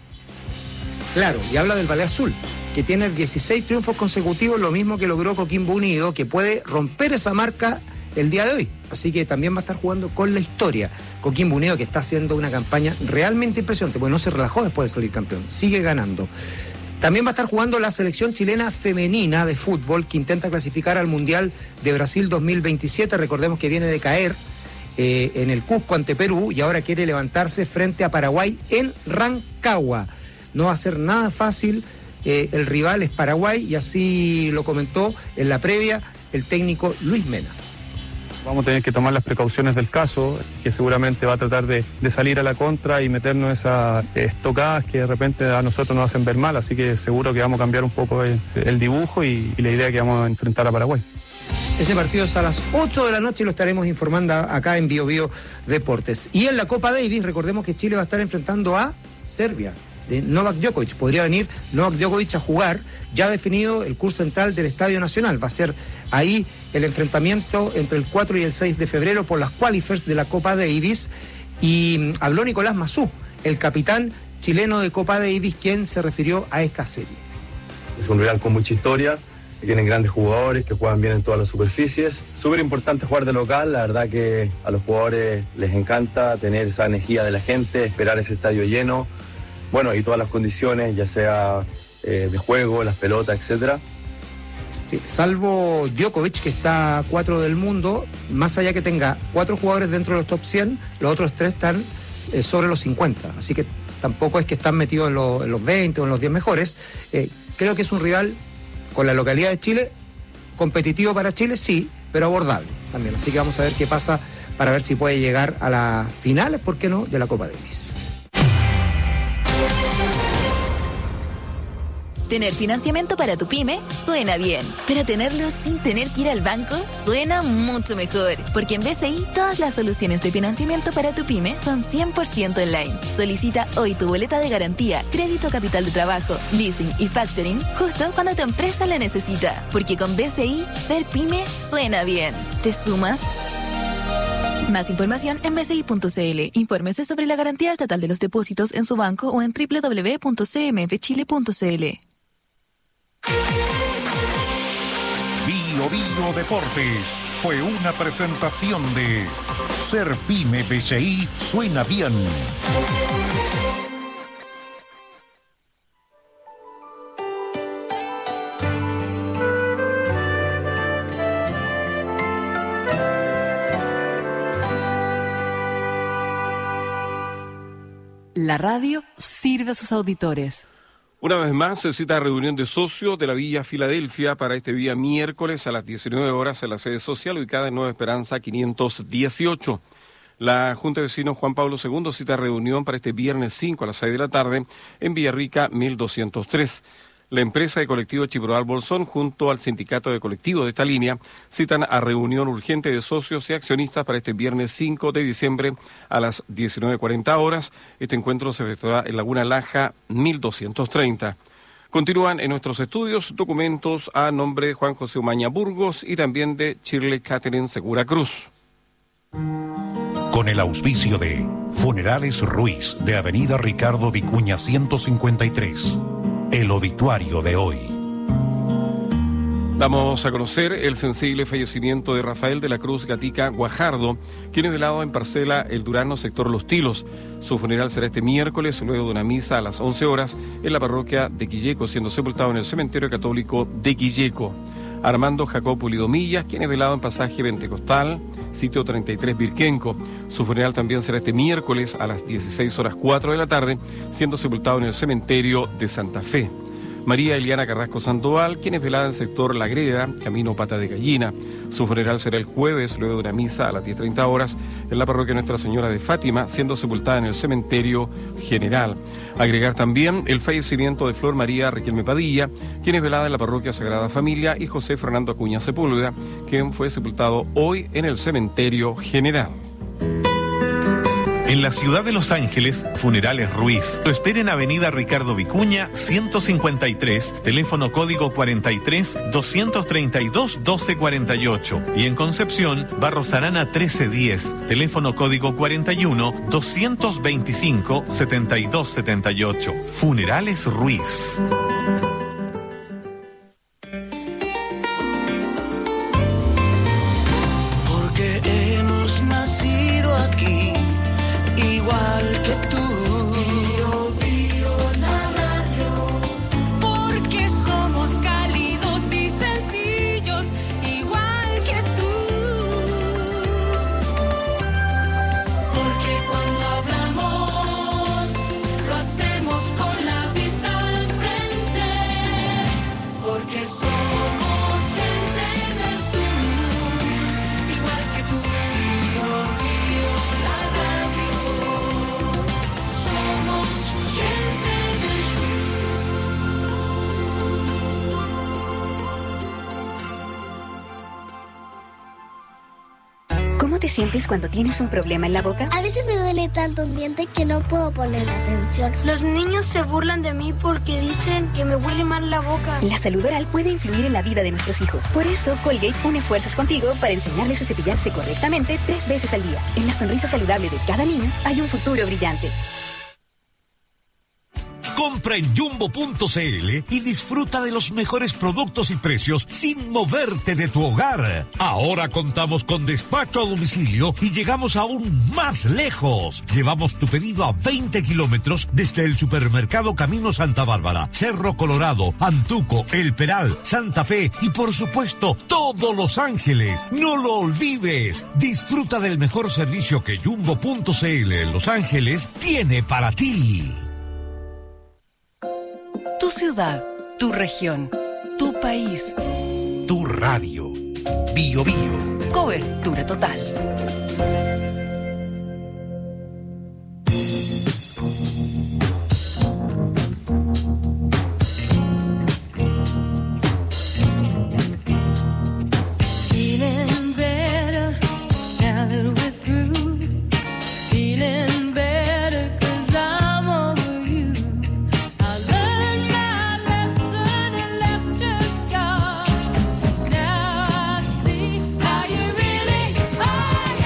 Claro, y habla del Ballet Azul, que tiene dieciséis triunfos consecutivos, lo mismo que logró Coquimbo Unido, que puede romper esa marca el día de hoy. Así que también va a estar jugando con la historia. Coquimbo Unido, que está haciendo una campaña realmente impresionante, porque no se relajó después de salir campeón, sigue ganando. También va a estar jugando la selección chilena femenina de fútbol, que intenta clasificar al Mundial de Brasil dos mil veintisiete. Recordemos que viene de caer eh, en el Cusco ante Perú y ahora quiere levantarse frente a Paraguay en Rancagua. No va a ser nada fácil, eh, el rival es Paraguay, y así lo comentó en la previa el técnico Luis Mena. Vamos a tener que tomar las precauciones del caso, que seguramente va a tratar de, de salir a la contra y meternos esas estocadas que de repente a nosotros nos hacen ver mal, así que seguro que vamos a cambiar un poco el, el dibujo y, y la idea que vamos a enfrentar a Paraguay. Ese partido es a las ocho de la noche y lo estaremos informando acá en Bio Bio Deportes. Y en la Copa Davis, recordemos que Chile va a estar enfrentando a Serbia, de Novak Djokovic. Podría venir Novak Djokovic a jugar, ya definido el curso central del Estadio Nacional. Va a ser ahí el enfrentamiento entre el cuatro y el seis de febrero por las qualifiers de la Copa Davis. Y habló Nicolás Massú, el capitán chileno de Copa Davis, quien se refirió a esta serie. Es un rival con mucha historia, que tienen grandes jugadores, que juegan bien en todas las superficies. Súper importante jugar de local, la verdad que a los jugadores les encanta tener esa energía de la gente, esperar ese estadio lleno. Bueno, y todas las condiciones, ya sea eh, de juego, las pelotas, etcétera. Sí, salvo Djokovic, que está a cuatro del mundo, más allá que tenga cuatro jugadores dentro de los top cien, los otros tres están eh, sobre los cincuenta. Así que tampoco es que están metidos en, lo, en los veinte o en los diez mejores. Eh, creo que es un rival con la localidad de Chile, competitivo para Chile, sí, pero abordable también. Así que vamos a ver qué pasa para ver si puede llegar a las finales, ¿por qué no?, de la Copa Davis. Tener financiamiento para tu pyme suena bien, pero tenerlo sin tener que ir al banco suena mucho mejor, porque en B C I todas las soluciones de financiamiento para tu pyme son cien por ciento online. Solicita hoy tu boleta de garantía, crédito capital de trabajo, leasing y factoring justo cuando tu empresa la necesita, porque con B C I ser pyme suena bien. ¿Te sumas? Más información en b c i punto c l. Infórmese sobre la garantía estatal de los depósitos en su banco o en w w w punto c m f chile punto c l. Bio Bio Deportes fue una presentación de Ser Pyme B C I suena bien. La radio sirve a sus auditores. Una vez más se cita reunión de socios de la Villa Filadelfia para este día miércoles a las diecinueve horas en la sede social ubicada en Nueva Esperanza quinientos dieciocho. La Junta de Vecinos Juan Pablo segundo cita reunión para este viernes cinco a las seis de la tarde en Villarrica mil doscientos tres. La empresa de colectivo Chiproal Bolsón junto al sindicato de colectivos de esta línea citan a reunión urgente de socios y accionistas para este viernes cinco de diciembre a las diecinueve cuarenta horas. Este encuentro se efectuará en Laguna Laja mil doscientos treinta. Continúan en nuestros estudios documentos a nombre de Juan José Umaña Burgos y también de Shirley Catherine Segura Cruz. Con el auspicio de Funerales Ruiz de Avenida Ricardo Vicuña ciento cincuenta y tres. El obituario de hoy. Damos a conocer el sensible fallecimiento de Rafael de la Cruz Gatica Guajardo, quien es velado en Parcela El Durano, sector Los Tilos. Su funeral será este miércoles, luego de una misa a las once horas, en la parroquia de Quilleco, siendo sepultado en el cementerio católico de Quilleco. Armando Jacob Pulido Millas, quien es velado en Pasaje Pentecostal, sitio treinta y tres Virquenco. Su funeral también será este miércoles a las dieciséis horas cuatro de la tarde, siendo sepultado en el cementerio de Santa Fe. María Eliana Carrasco Sandoval, quien es velada en sector La Greda, camino Pata de Gallina. Su funeral será el jueves, luego de una misa a las diez treinta horas, en la parroquia Nuestra Señora de Fátima, siendo sepultada en el cementerio general. Agregar también el fallecimiento de Flor María Riquelme Padilla, quien es velada en la parroquia Sagrada Familia, y José Fernando Acuña Sepúlveda, quien fue sepultado hoy en el cementerio general. En la ciudad de Los Ángeles, Funerales Ruiz. Lo espera en Avenida Ricardo Vicuña, ciento cincuenta y tres, teléfono código cuarenta y tres, doscientos treinta y dos, doce cuarenta y ocho. Y en Concepción, Barros Arana trece diez, teléfono código cuarenta y uno, doscientos veinticinco, setenta y dos setenta y ocho. Funerales Ruiz. Porque hemos nacido aquí, igual que tú. Bio, bio, la radio. Porque somos cálidos y sencillos, igual que tú. Porque cuando hablamos, lo hacemos con la vista al frente. Porque somos gente del sur, igual que tú. Bio, bio, la radio. Somos gente del ¿Cómo te sientes cuando tienes un problema en la boca? A veces me duele tanto un diente que no puedo poner atención. Los niños se burlan de mí porque dicen que me huele mal la boca. La salud oral puede influir en la vida de nuestros hijos. Por eso, Colgate une fuerzas contigo para enseñarles a cepillarse correctamente tres veces al día. En la sonrisa saludable de cada niño hay un futuro brillante. Compra en jumbo punto cl y disfruta de los mejores productos y precios sin moverte de tu hogar. Ahora contamos con despacho a domicilio y llegamos aún más lejos. Llevamos tu pedido a veinte kilómetros desde el supermercado Camino Santa Bárbara, Cerro Colorado, Antuco, El Peral, Santa Fe y por supuesto todo Los Ángeles. No lo olvides. Disfruta del mejor servicio que jumbo punto cl en Los Ángeles tiene para ti. Tu ciudad, tu región, tu país. Tu radio. Bio Bio. Cobertura total. Feeling better now that we're through. Feeling better 'cause I'm over you. I learned my lesson and left a scar. Now I see how you really are.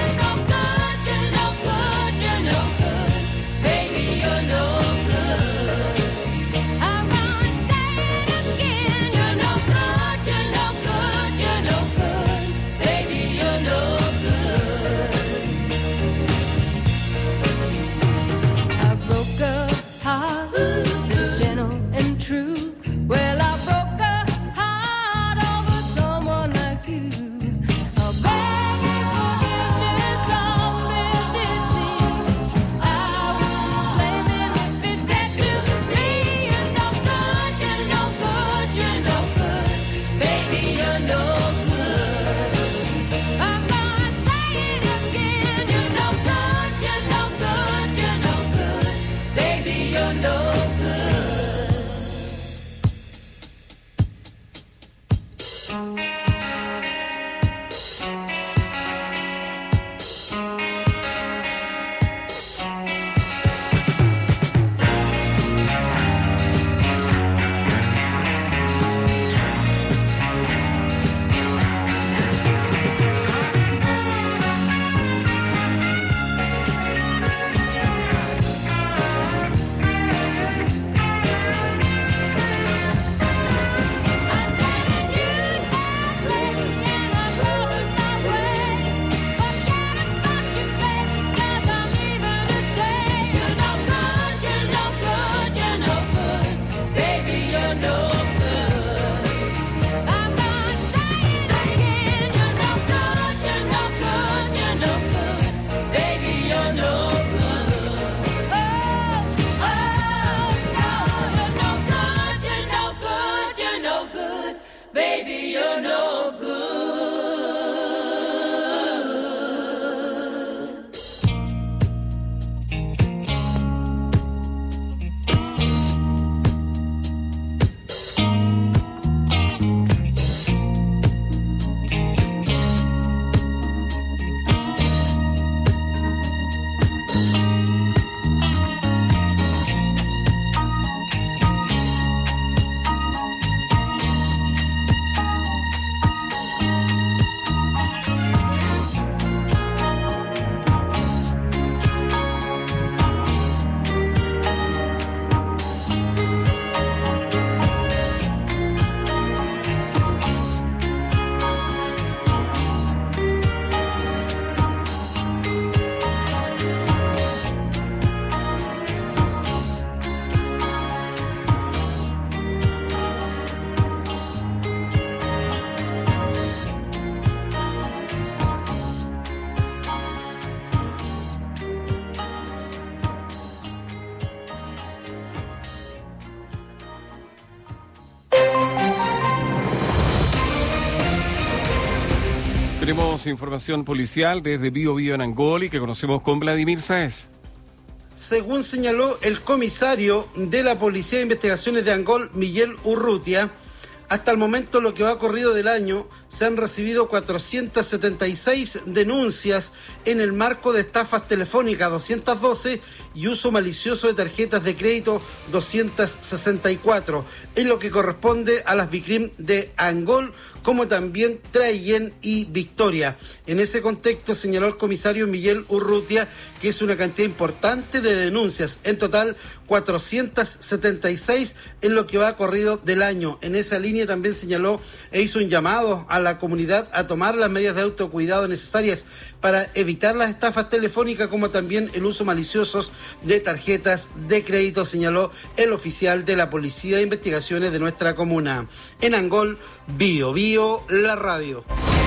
Tenemos información policial desde Bío Bío en Angol y que conocemos con Vladimir Sáez. Según señaló el comisario de la Policía de Investigaciones de Angol, Miguel Urrutia, hasta el momento, lo que va corrido del año, se han recibido cuatrocientas setenta y seis denuncias en el marco de estafas telefónicas, doscientas doce, y uso malicioso de tarjetas de crédito, doscientas sesenta y cuatro, en lo que corresponde a las Bicrim de Angol, como también Traillén y Victoria. En ese contexto, señaló el comisario Miguel Urrutia que es una cantidad importante de denuncias, en total cuatrocientas setenta y seis en lo que va corrido del año. En esa línea también señaló e hizo un llamado a la comunidad a tomar las medidas de autocuidado necesarias para evitar las estafas telefónicas, como también el uso malicioso de tarjetas de crédito, señaló el oficial de la Policía de Investigaciones de nuestra comuna. En Angol, Bío Bío, la radio.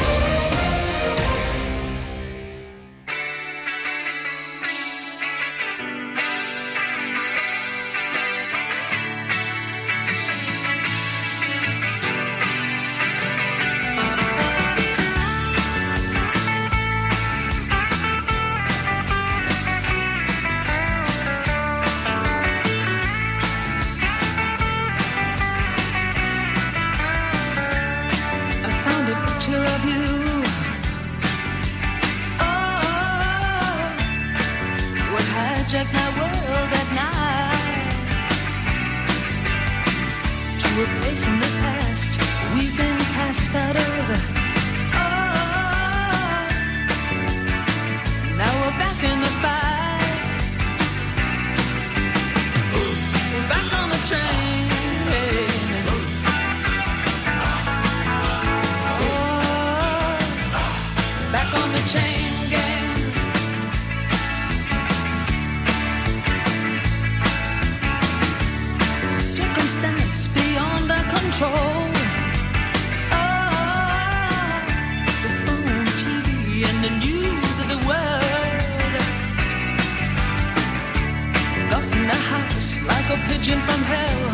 Hijacked my world at night to a place in the past we've been cast out of. Oh, now we're back in the fight. We're back on the train. Oh, back on the chain gang. Circumstance beyond our control. Oh, the phone, T V, and the news of the world got in the house like a pigeon from hell.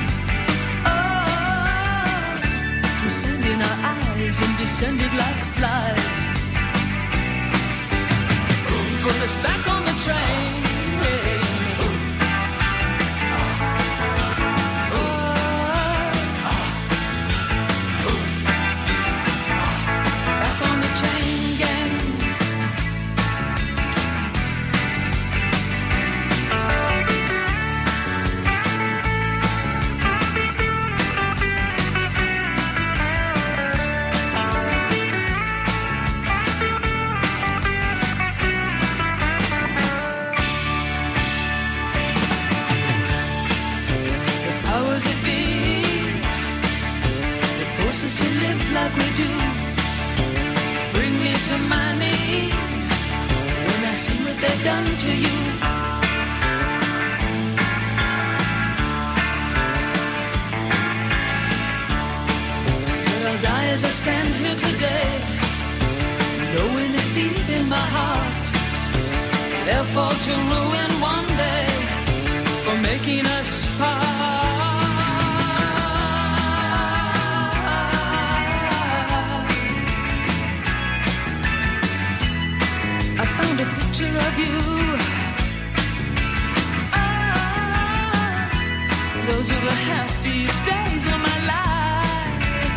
Oh, through sand in our eyes and descended like flies. Put us back on the train. Us to live like we do, bring me to my knees when I see what they've done to you. But I'll die as I stand here today, knowing it deep in my heart they'll fall to ruin one day for making us part. A picture of you. Ah, those were the happiest days of my life.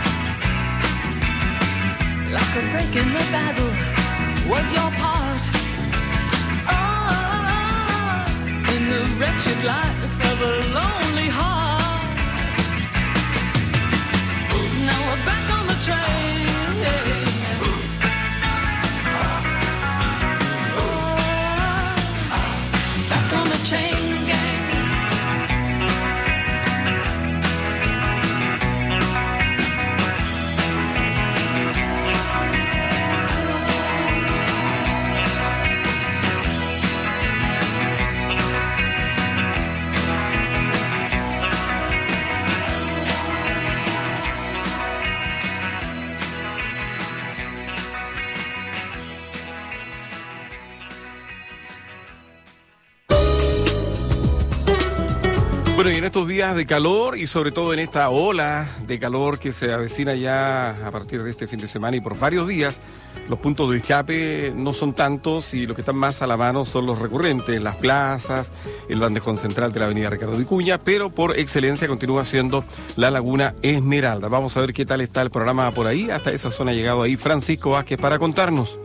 Like a break in the battle was your part. Ah, in the wretched life of a lonely heart. Now we're back on the train. Chain gang. Bueno, y en estos días de calor y sobre todo en esta ola de calor que se avecina ya a partir de este fin de semana y por varios días, los puntos de escape no son tantos y los que están más a la mano son los recurrentes, las plazas, el bandejón central de la avenida Ricardo Vicuña, pero por excelencia continúa siendo la Laguna Esmeralda. Vamos a ver qué tal está el programa por ahí. Hasta esa zona ha llegado ahí Francisco Vázquez para contarnos.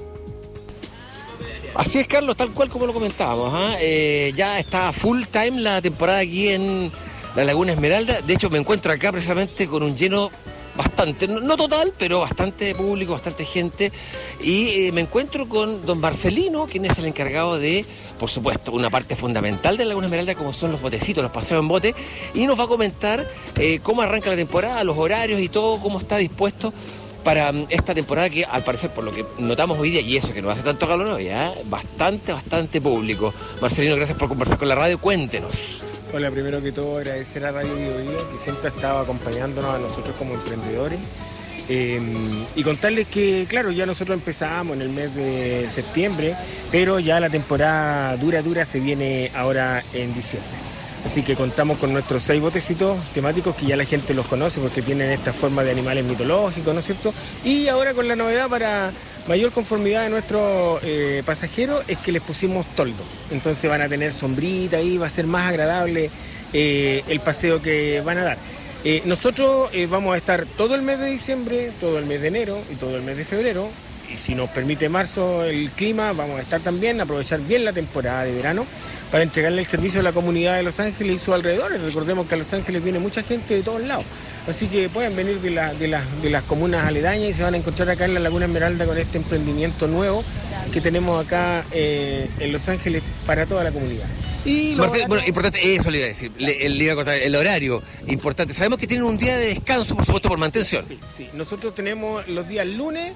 Así es, Carlos, tal cual como lo comentábamos, ¿eh? Eh, ya está full time la temporada aquí en la Laguna Esmeralda. De hecho, me encuentro acá precisamente con un lleno bastante, no, no total, pero bastante público, bastante gente. Y eh, me encuentro con don Marcelino, quien es el encargado de, por supuesto, una parte fundamental de la Laguna Esmeralda, como son los botecitos, los paseos en bote. Y nos va a comentar eh, cómo arranca la temporada, los horarios y todo, cómo está dispuesto para esta temporada que, al parecer, por lo que notamos hoy día, y eso que no hace tanto calor hoy, ¿eh? bastante, bastante público. Marcelino, gracias por conversar con la radio. Cuéntenos. Hola, primero que todo agradecer a Radio Bio Bio, que siempre ha estado acompañándonos a nosotros como emprendedores. Eh, y contarles que, claro, ya nosotros empezamos en el mes de septiembre, pero ya la temporada dura, dura se viene ahora en diciembre. Así que contamos con nuestros seis botecitos temáticos que ya la gente los conoce porque tienen esta forma de animales mitológicos, ¿no es cierto? Y ahora con la novedad para mayor conformidad de nuestros eh, pasajeros es que les pusimos toldo. Entonces van a tener sombrita ahí, va a ser más agradable eh, el paseo que van a dar. Eh, nosotros eh, vamos a estar todo el mes de diciembre, todo el mes de enero y todo el mes de febrero. Y si nos permite marzo el clima, vamos a estar también, aprovechar bien la temporada de verano para entregarle el servicio a la comunidad de Los Ángeles y sus alrededores. Recordemos que a Los Ángeles viene mucha gente de todos lados, así que pueden venir de, la, de, la, de las comunas aledañas y se van a encontrar acá en la Laguna Esmeralda con este emprendimiento nuevo que tenemos acá eh, en Los Ángeles para toda la comunidad. Y Marcelo, bueno, importante, eso le iba a decir, le, le iba a contar el horario, importante. Sabemos que tienen un día de descanso, por supuesto, por mantención. Sí, sí, sí. Nosotros tenemos los días lunes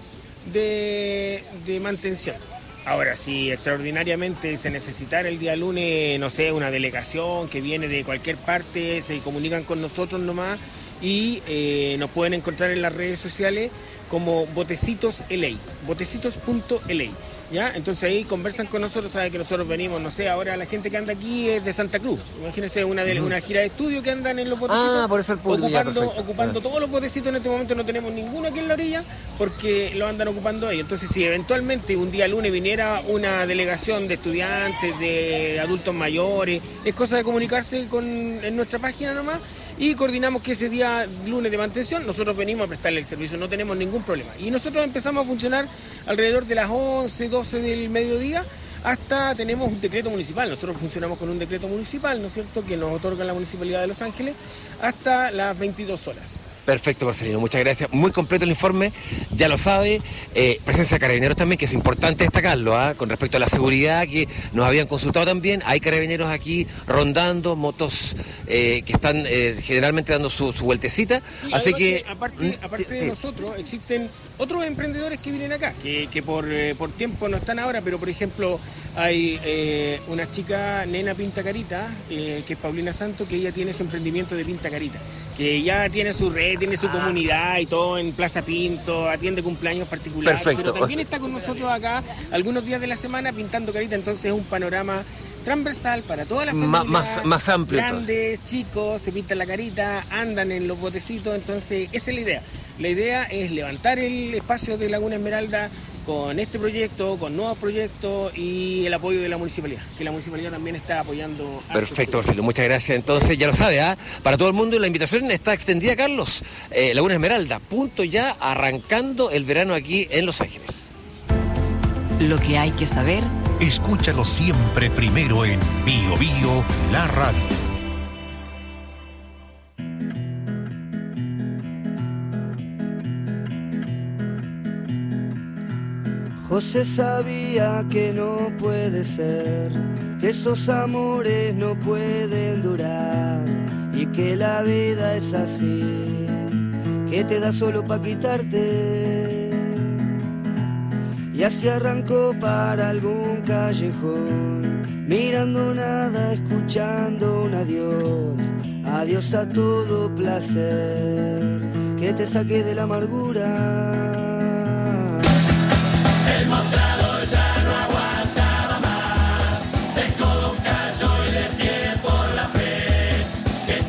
de, de mantención. Ahora, si extraordinariamente se necesitara el día lunes, no sé, una delegación que viene de cualquier parte, se comunican con nosotros nomás y eh, nos pueden encontrar en las redes sociales como Botecitos L A, botecitos punto L A, ¿ya? Entonces ahí conversan con nosotros, saben que nosotros venimos, no sé, ahora la gente que anda aquí es de Santa Cruz, imagínense una, de, una gira de estudio que andan en los botecitos, ah, por eso el público, ocupando, ya, ocupando todos los botecitos. En este momento no tenemos ninguno aquí en la orilla porque lo andan ocupando ellos. Entonces si eventualmente un día lunes viniera una delegación de estudiantes, de adultos mayores, es cosa de comunicarse con, en nuestra página nomás, y coordinamos que ese día lunes de mantención nosotros venimos a prestarle el servicio, no tenemos ningún problema. Y nosotros empezamos a funcionar alrededor de las once, doce del mediodía, hasta tenemos un decreto municipal. Nosotros funcionamos con un decreto municipal, ¿no es cierto?, que nos otorga la Municipalidad de Los Ángeles hasta las veintidós horas. Perfecto, Marcelino, muchas gracias. Muy completo el informe, ya lo sabe. Eh, presencia de carabineros también, que es importante destacarlo, ¿eh? Con respecto a la seguridad que nos habían consultado también. Hay carabineros aquí rondando, motos eh, que están eh, generalmente dando su, su vueltecita. Sí, así que, que aparte, aparte sí, de sí. nosotros, existen otros emprendedores que vienen acá, que, que por, eh, por tiempo no están ahora, pero por ejemplo hay eh, una chica, Nena Pinta Carita, eh, que es Paulina Santo, que ella tiene su emprendimiento de Pinta Carita, que ya tiene su red, tiene su ah. comunidad y todo en Plaza Pinto, atiende cumpleaños particulares. Perfecto. Pero también está con nosotros acá algunos días de la semana pintando carita, entonces es un panorama transversal para toda la familia. Ma, más, más amplio. Grandes, entonces. chicos, se pintan la carita, andan en los botecitos, entonces esa es la idea. La idea es levantar el espacio de Laguna Esmeralda con este proyecto, con nuevos proyectos y el apoyo de la municipalidad, que la municipalidad también está apoyando. Perfecto, Marcelo, muchas gracias. Entonces, ya lo sabe, ¿eh? Para todo el mundo la invitación está extendida, Carlos. Eh, Laguna Esmeralda, punto ya, arrancando el verano aquí en Los Ángeles. Lo que hay que saber. Escúchalo siempre primero en Bio Bio, la radio. José sabía que no puede ser, que esos amores no pueden durar y que la vida es así, que te da solo pa' quitarte. Y así arrancó para algún callejón, mirando nada, escuchando un adiós, adiós a todo placer, que te saque de la amargura. El mostrador ya no aguantaba más, de codo cayó y de pie por la fe, que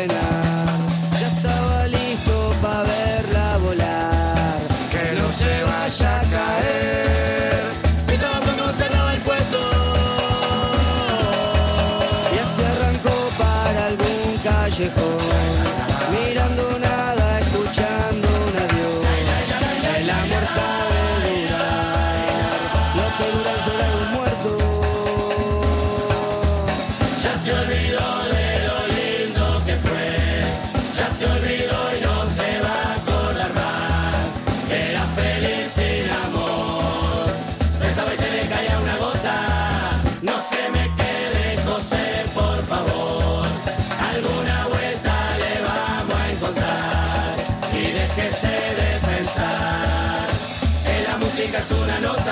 frenar. Ya estaba listo para verla volar. Que no se vaya a caer. Estaba cuando cerraba el puesto. Y así arrancó para algún callejón. Mirando nada, escuchando un adiós. El amor sabe durar. Lo que dura llorar un muerto. Ya se olvidó de lo lindo que fue. Ya se olvidó y no se va a acordar más. Era feliz sin amor. Pensaba y se le caía una gota. No se me quede, José, por favor. Alguna vuelta le vamos a encontrar. Y déjese de pensar. En la música es una nota.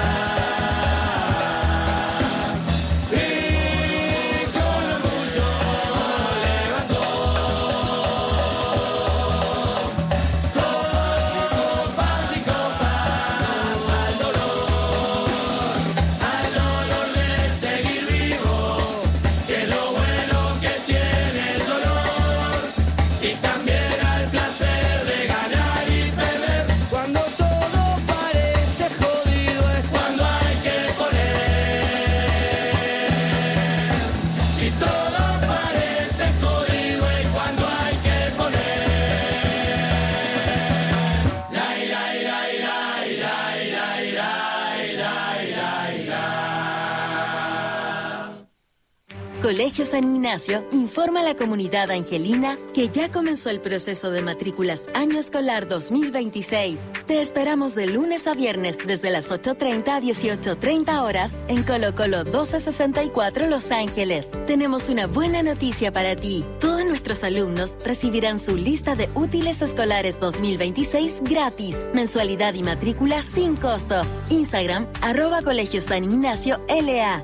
Colegio San Ignacio informa a la comunidad angelina que ya comenzó el proceso de matrículas año escolar dos mil veintiséis. Te esperamos de lunes a viernes desde las ocho treinta a dieciocho treinta horas en Colo Colo doce sesenta y cuatro Los Ángeles. Tenemos una buena noticia para ti. Todos nuestros alumnos recibirán su lista de útiles escolares dos mil veintiséis gratis. Mensualidad y matrícula sin costo. Instagram, arroba Colegio San Ignacio L A.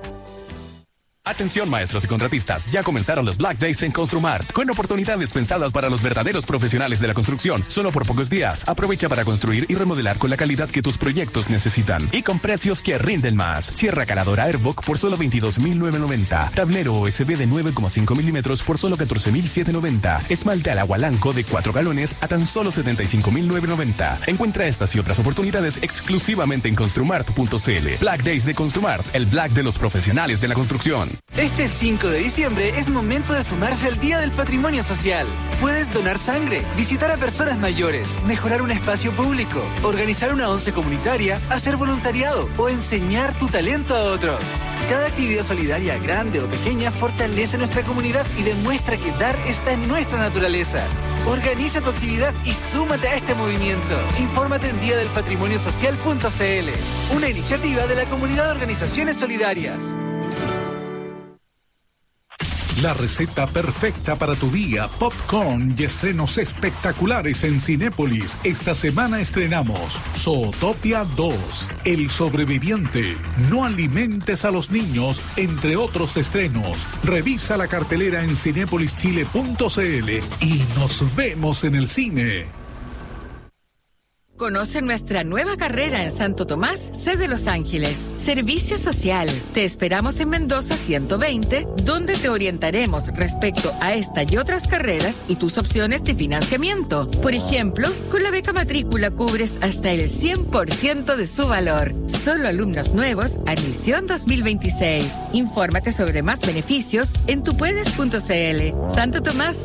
Atención maestros y contratistas, ya comenzaron los Black Days en Construmart, con oportunidades pensadas para los verdaderos profesionales de la construcción, solo por pocos días. Aprovecha para construir y remodelar con la calidad que tus proyectos necesitan y con precios que rinden más. Sierra caladora Airboc por solo veintidós mil novecientos noventa, tablero O S B de nueve coma cinco milímetros por solo catorce mil setecientos noventa, esmalte al agua blanco de cuatro galones a tan solo setenta y cinco mil novecientos noventa. Encuentra estas y otras oportunidades exclusivamente en construmart punto c l. Black Days de Construmart, el Black de los profesionales de la construcción. Este cinco de diciembre es momento de sumarse al Día del Patrimonio Social. Puedes donar sangre, visitar a personas mayores, mejorar un espacio público, organizar una once comunitaria, hacer voluntariado o enseñar tu talento a otros. Cada actividad solidaria, grande o pequeña, fortalece nuestra comunidad y demuestra que dar está en nuestra naturaleza. Organiza tu actividad y súmate a este movimiento. Infórmate en día del patrimonio social punto c l, una iniciativa de la Comunidad de Organizaciones Solidarias. La receta perfecta para tu día, popcorn y estrenos espectaculares en Cinépolis. Esta semana estrenamos Zootopia dos, El Sobreviviente, No alimentes a los niños, entre otros estrenos. Revisa la cartelera en cinépolis chile punto c l y nos vemos en el cine. Conoce nuestra nueva carrera en Santo Tomás, sede Los Ángeles. Servicio Social. Te esperamos en Mendoza ciento veinte, donde te orientaremos respecto a esta y otras carreras y tus opciones de financiamiento. Por ejemplo, con la beca matrícula cubres hasta el cien por ciento de su valor. Solo alumnos nuevos, admisión dos mil veintiséis. Infórmate sobre más beneficios en tupuedes punto c l. Santo Tomás,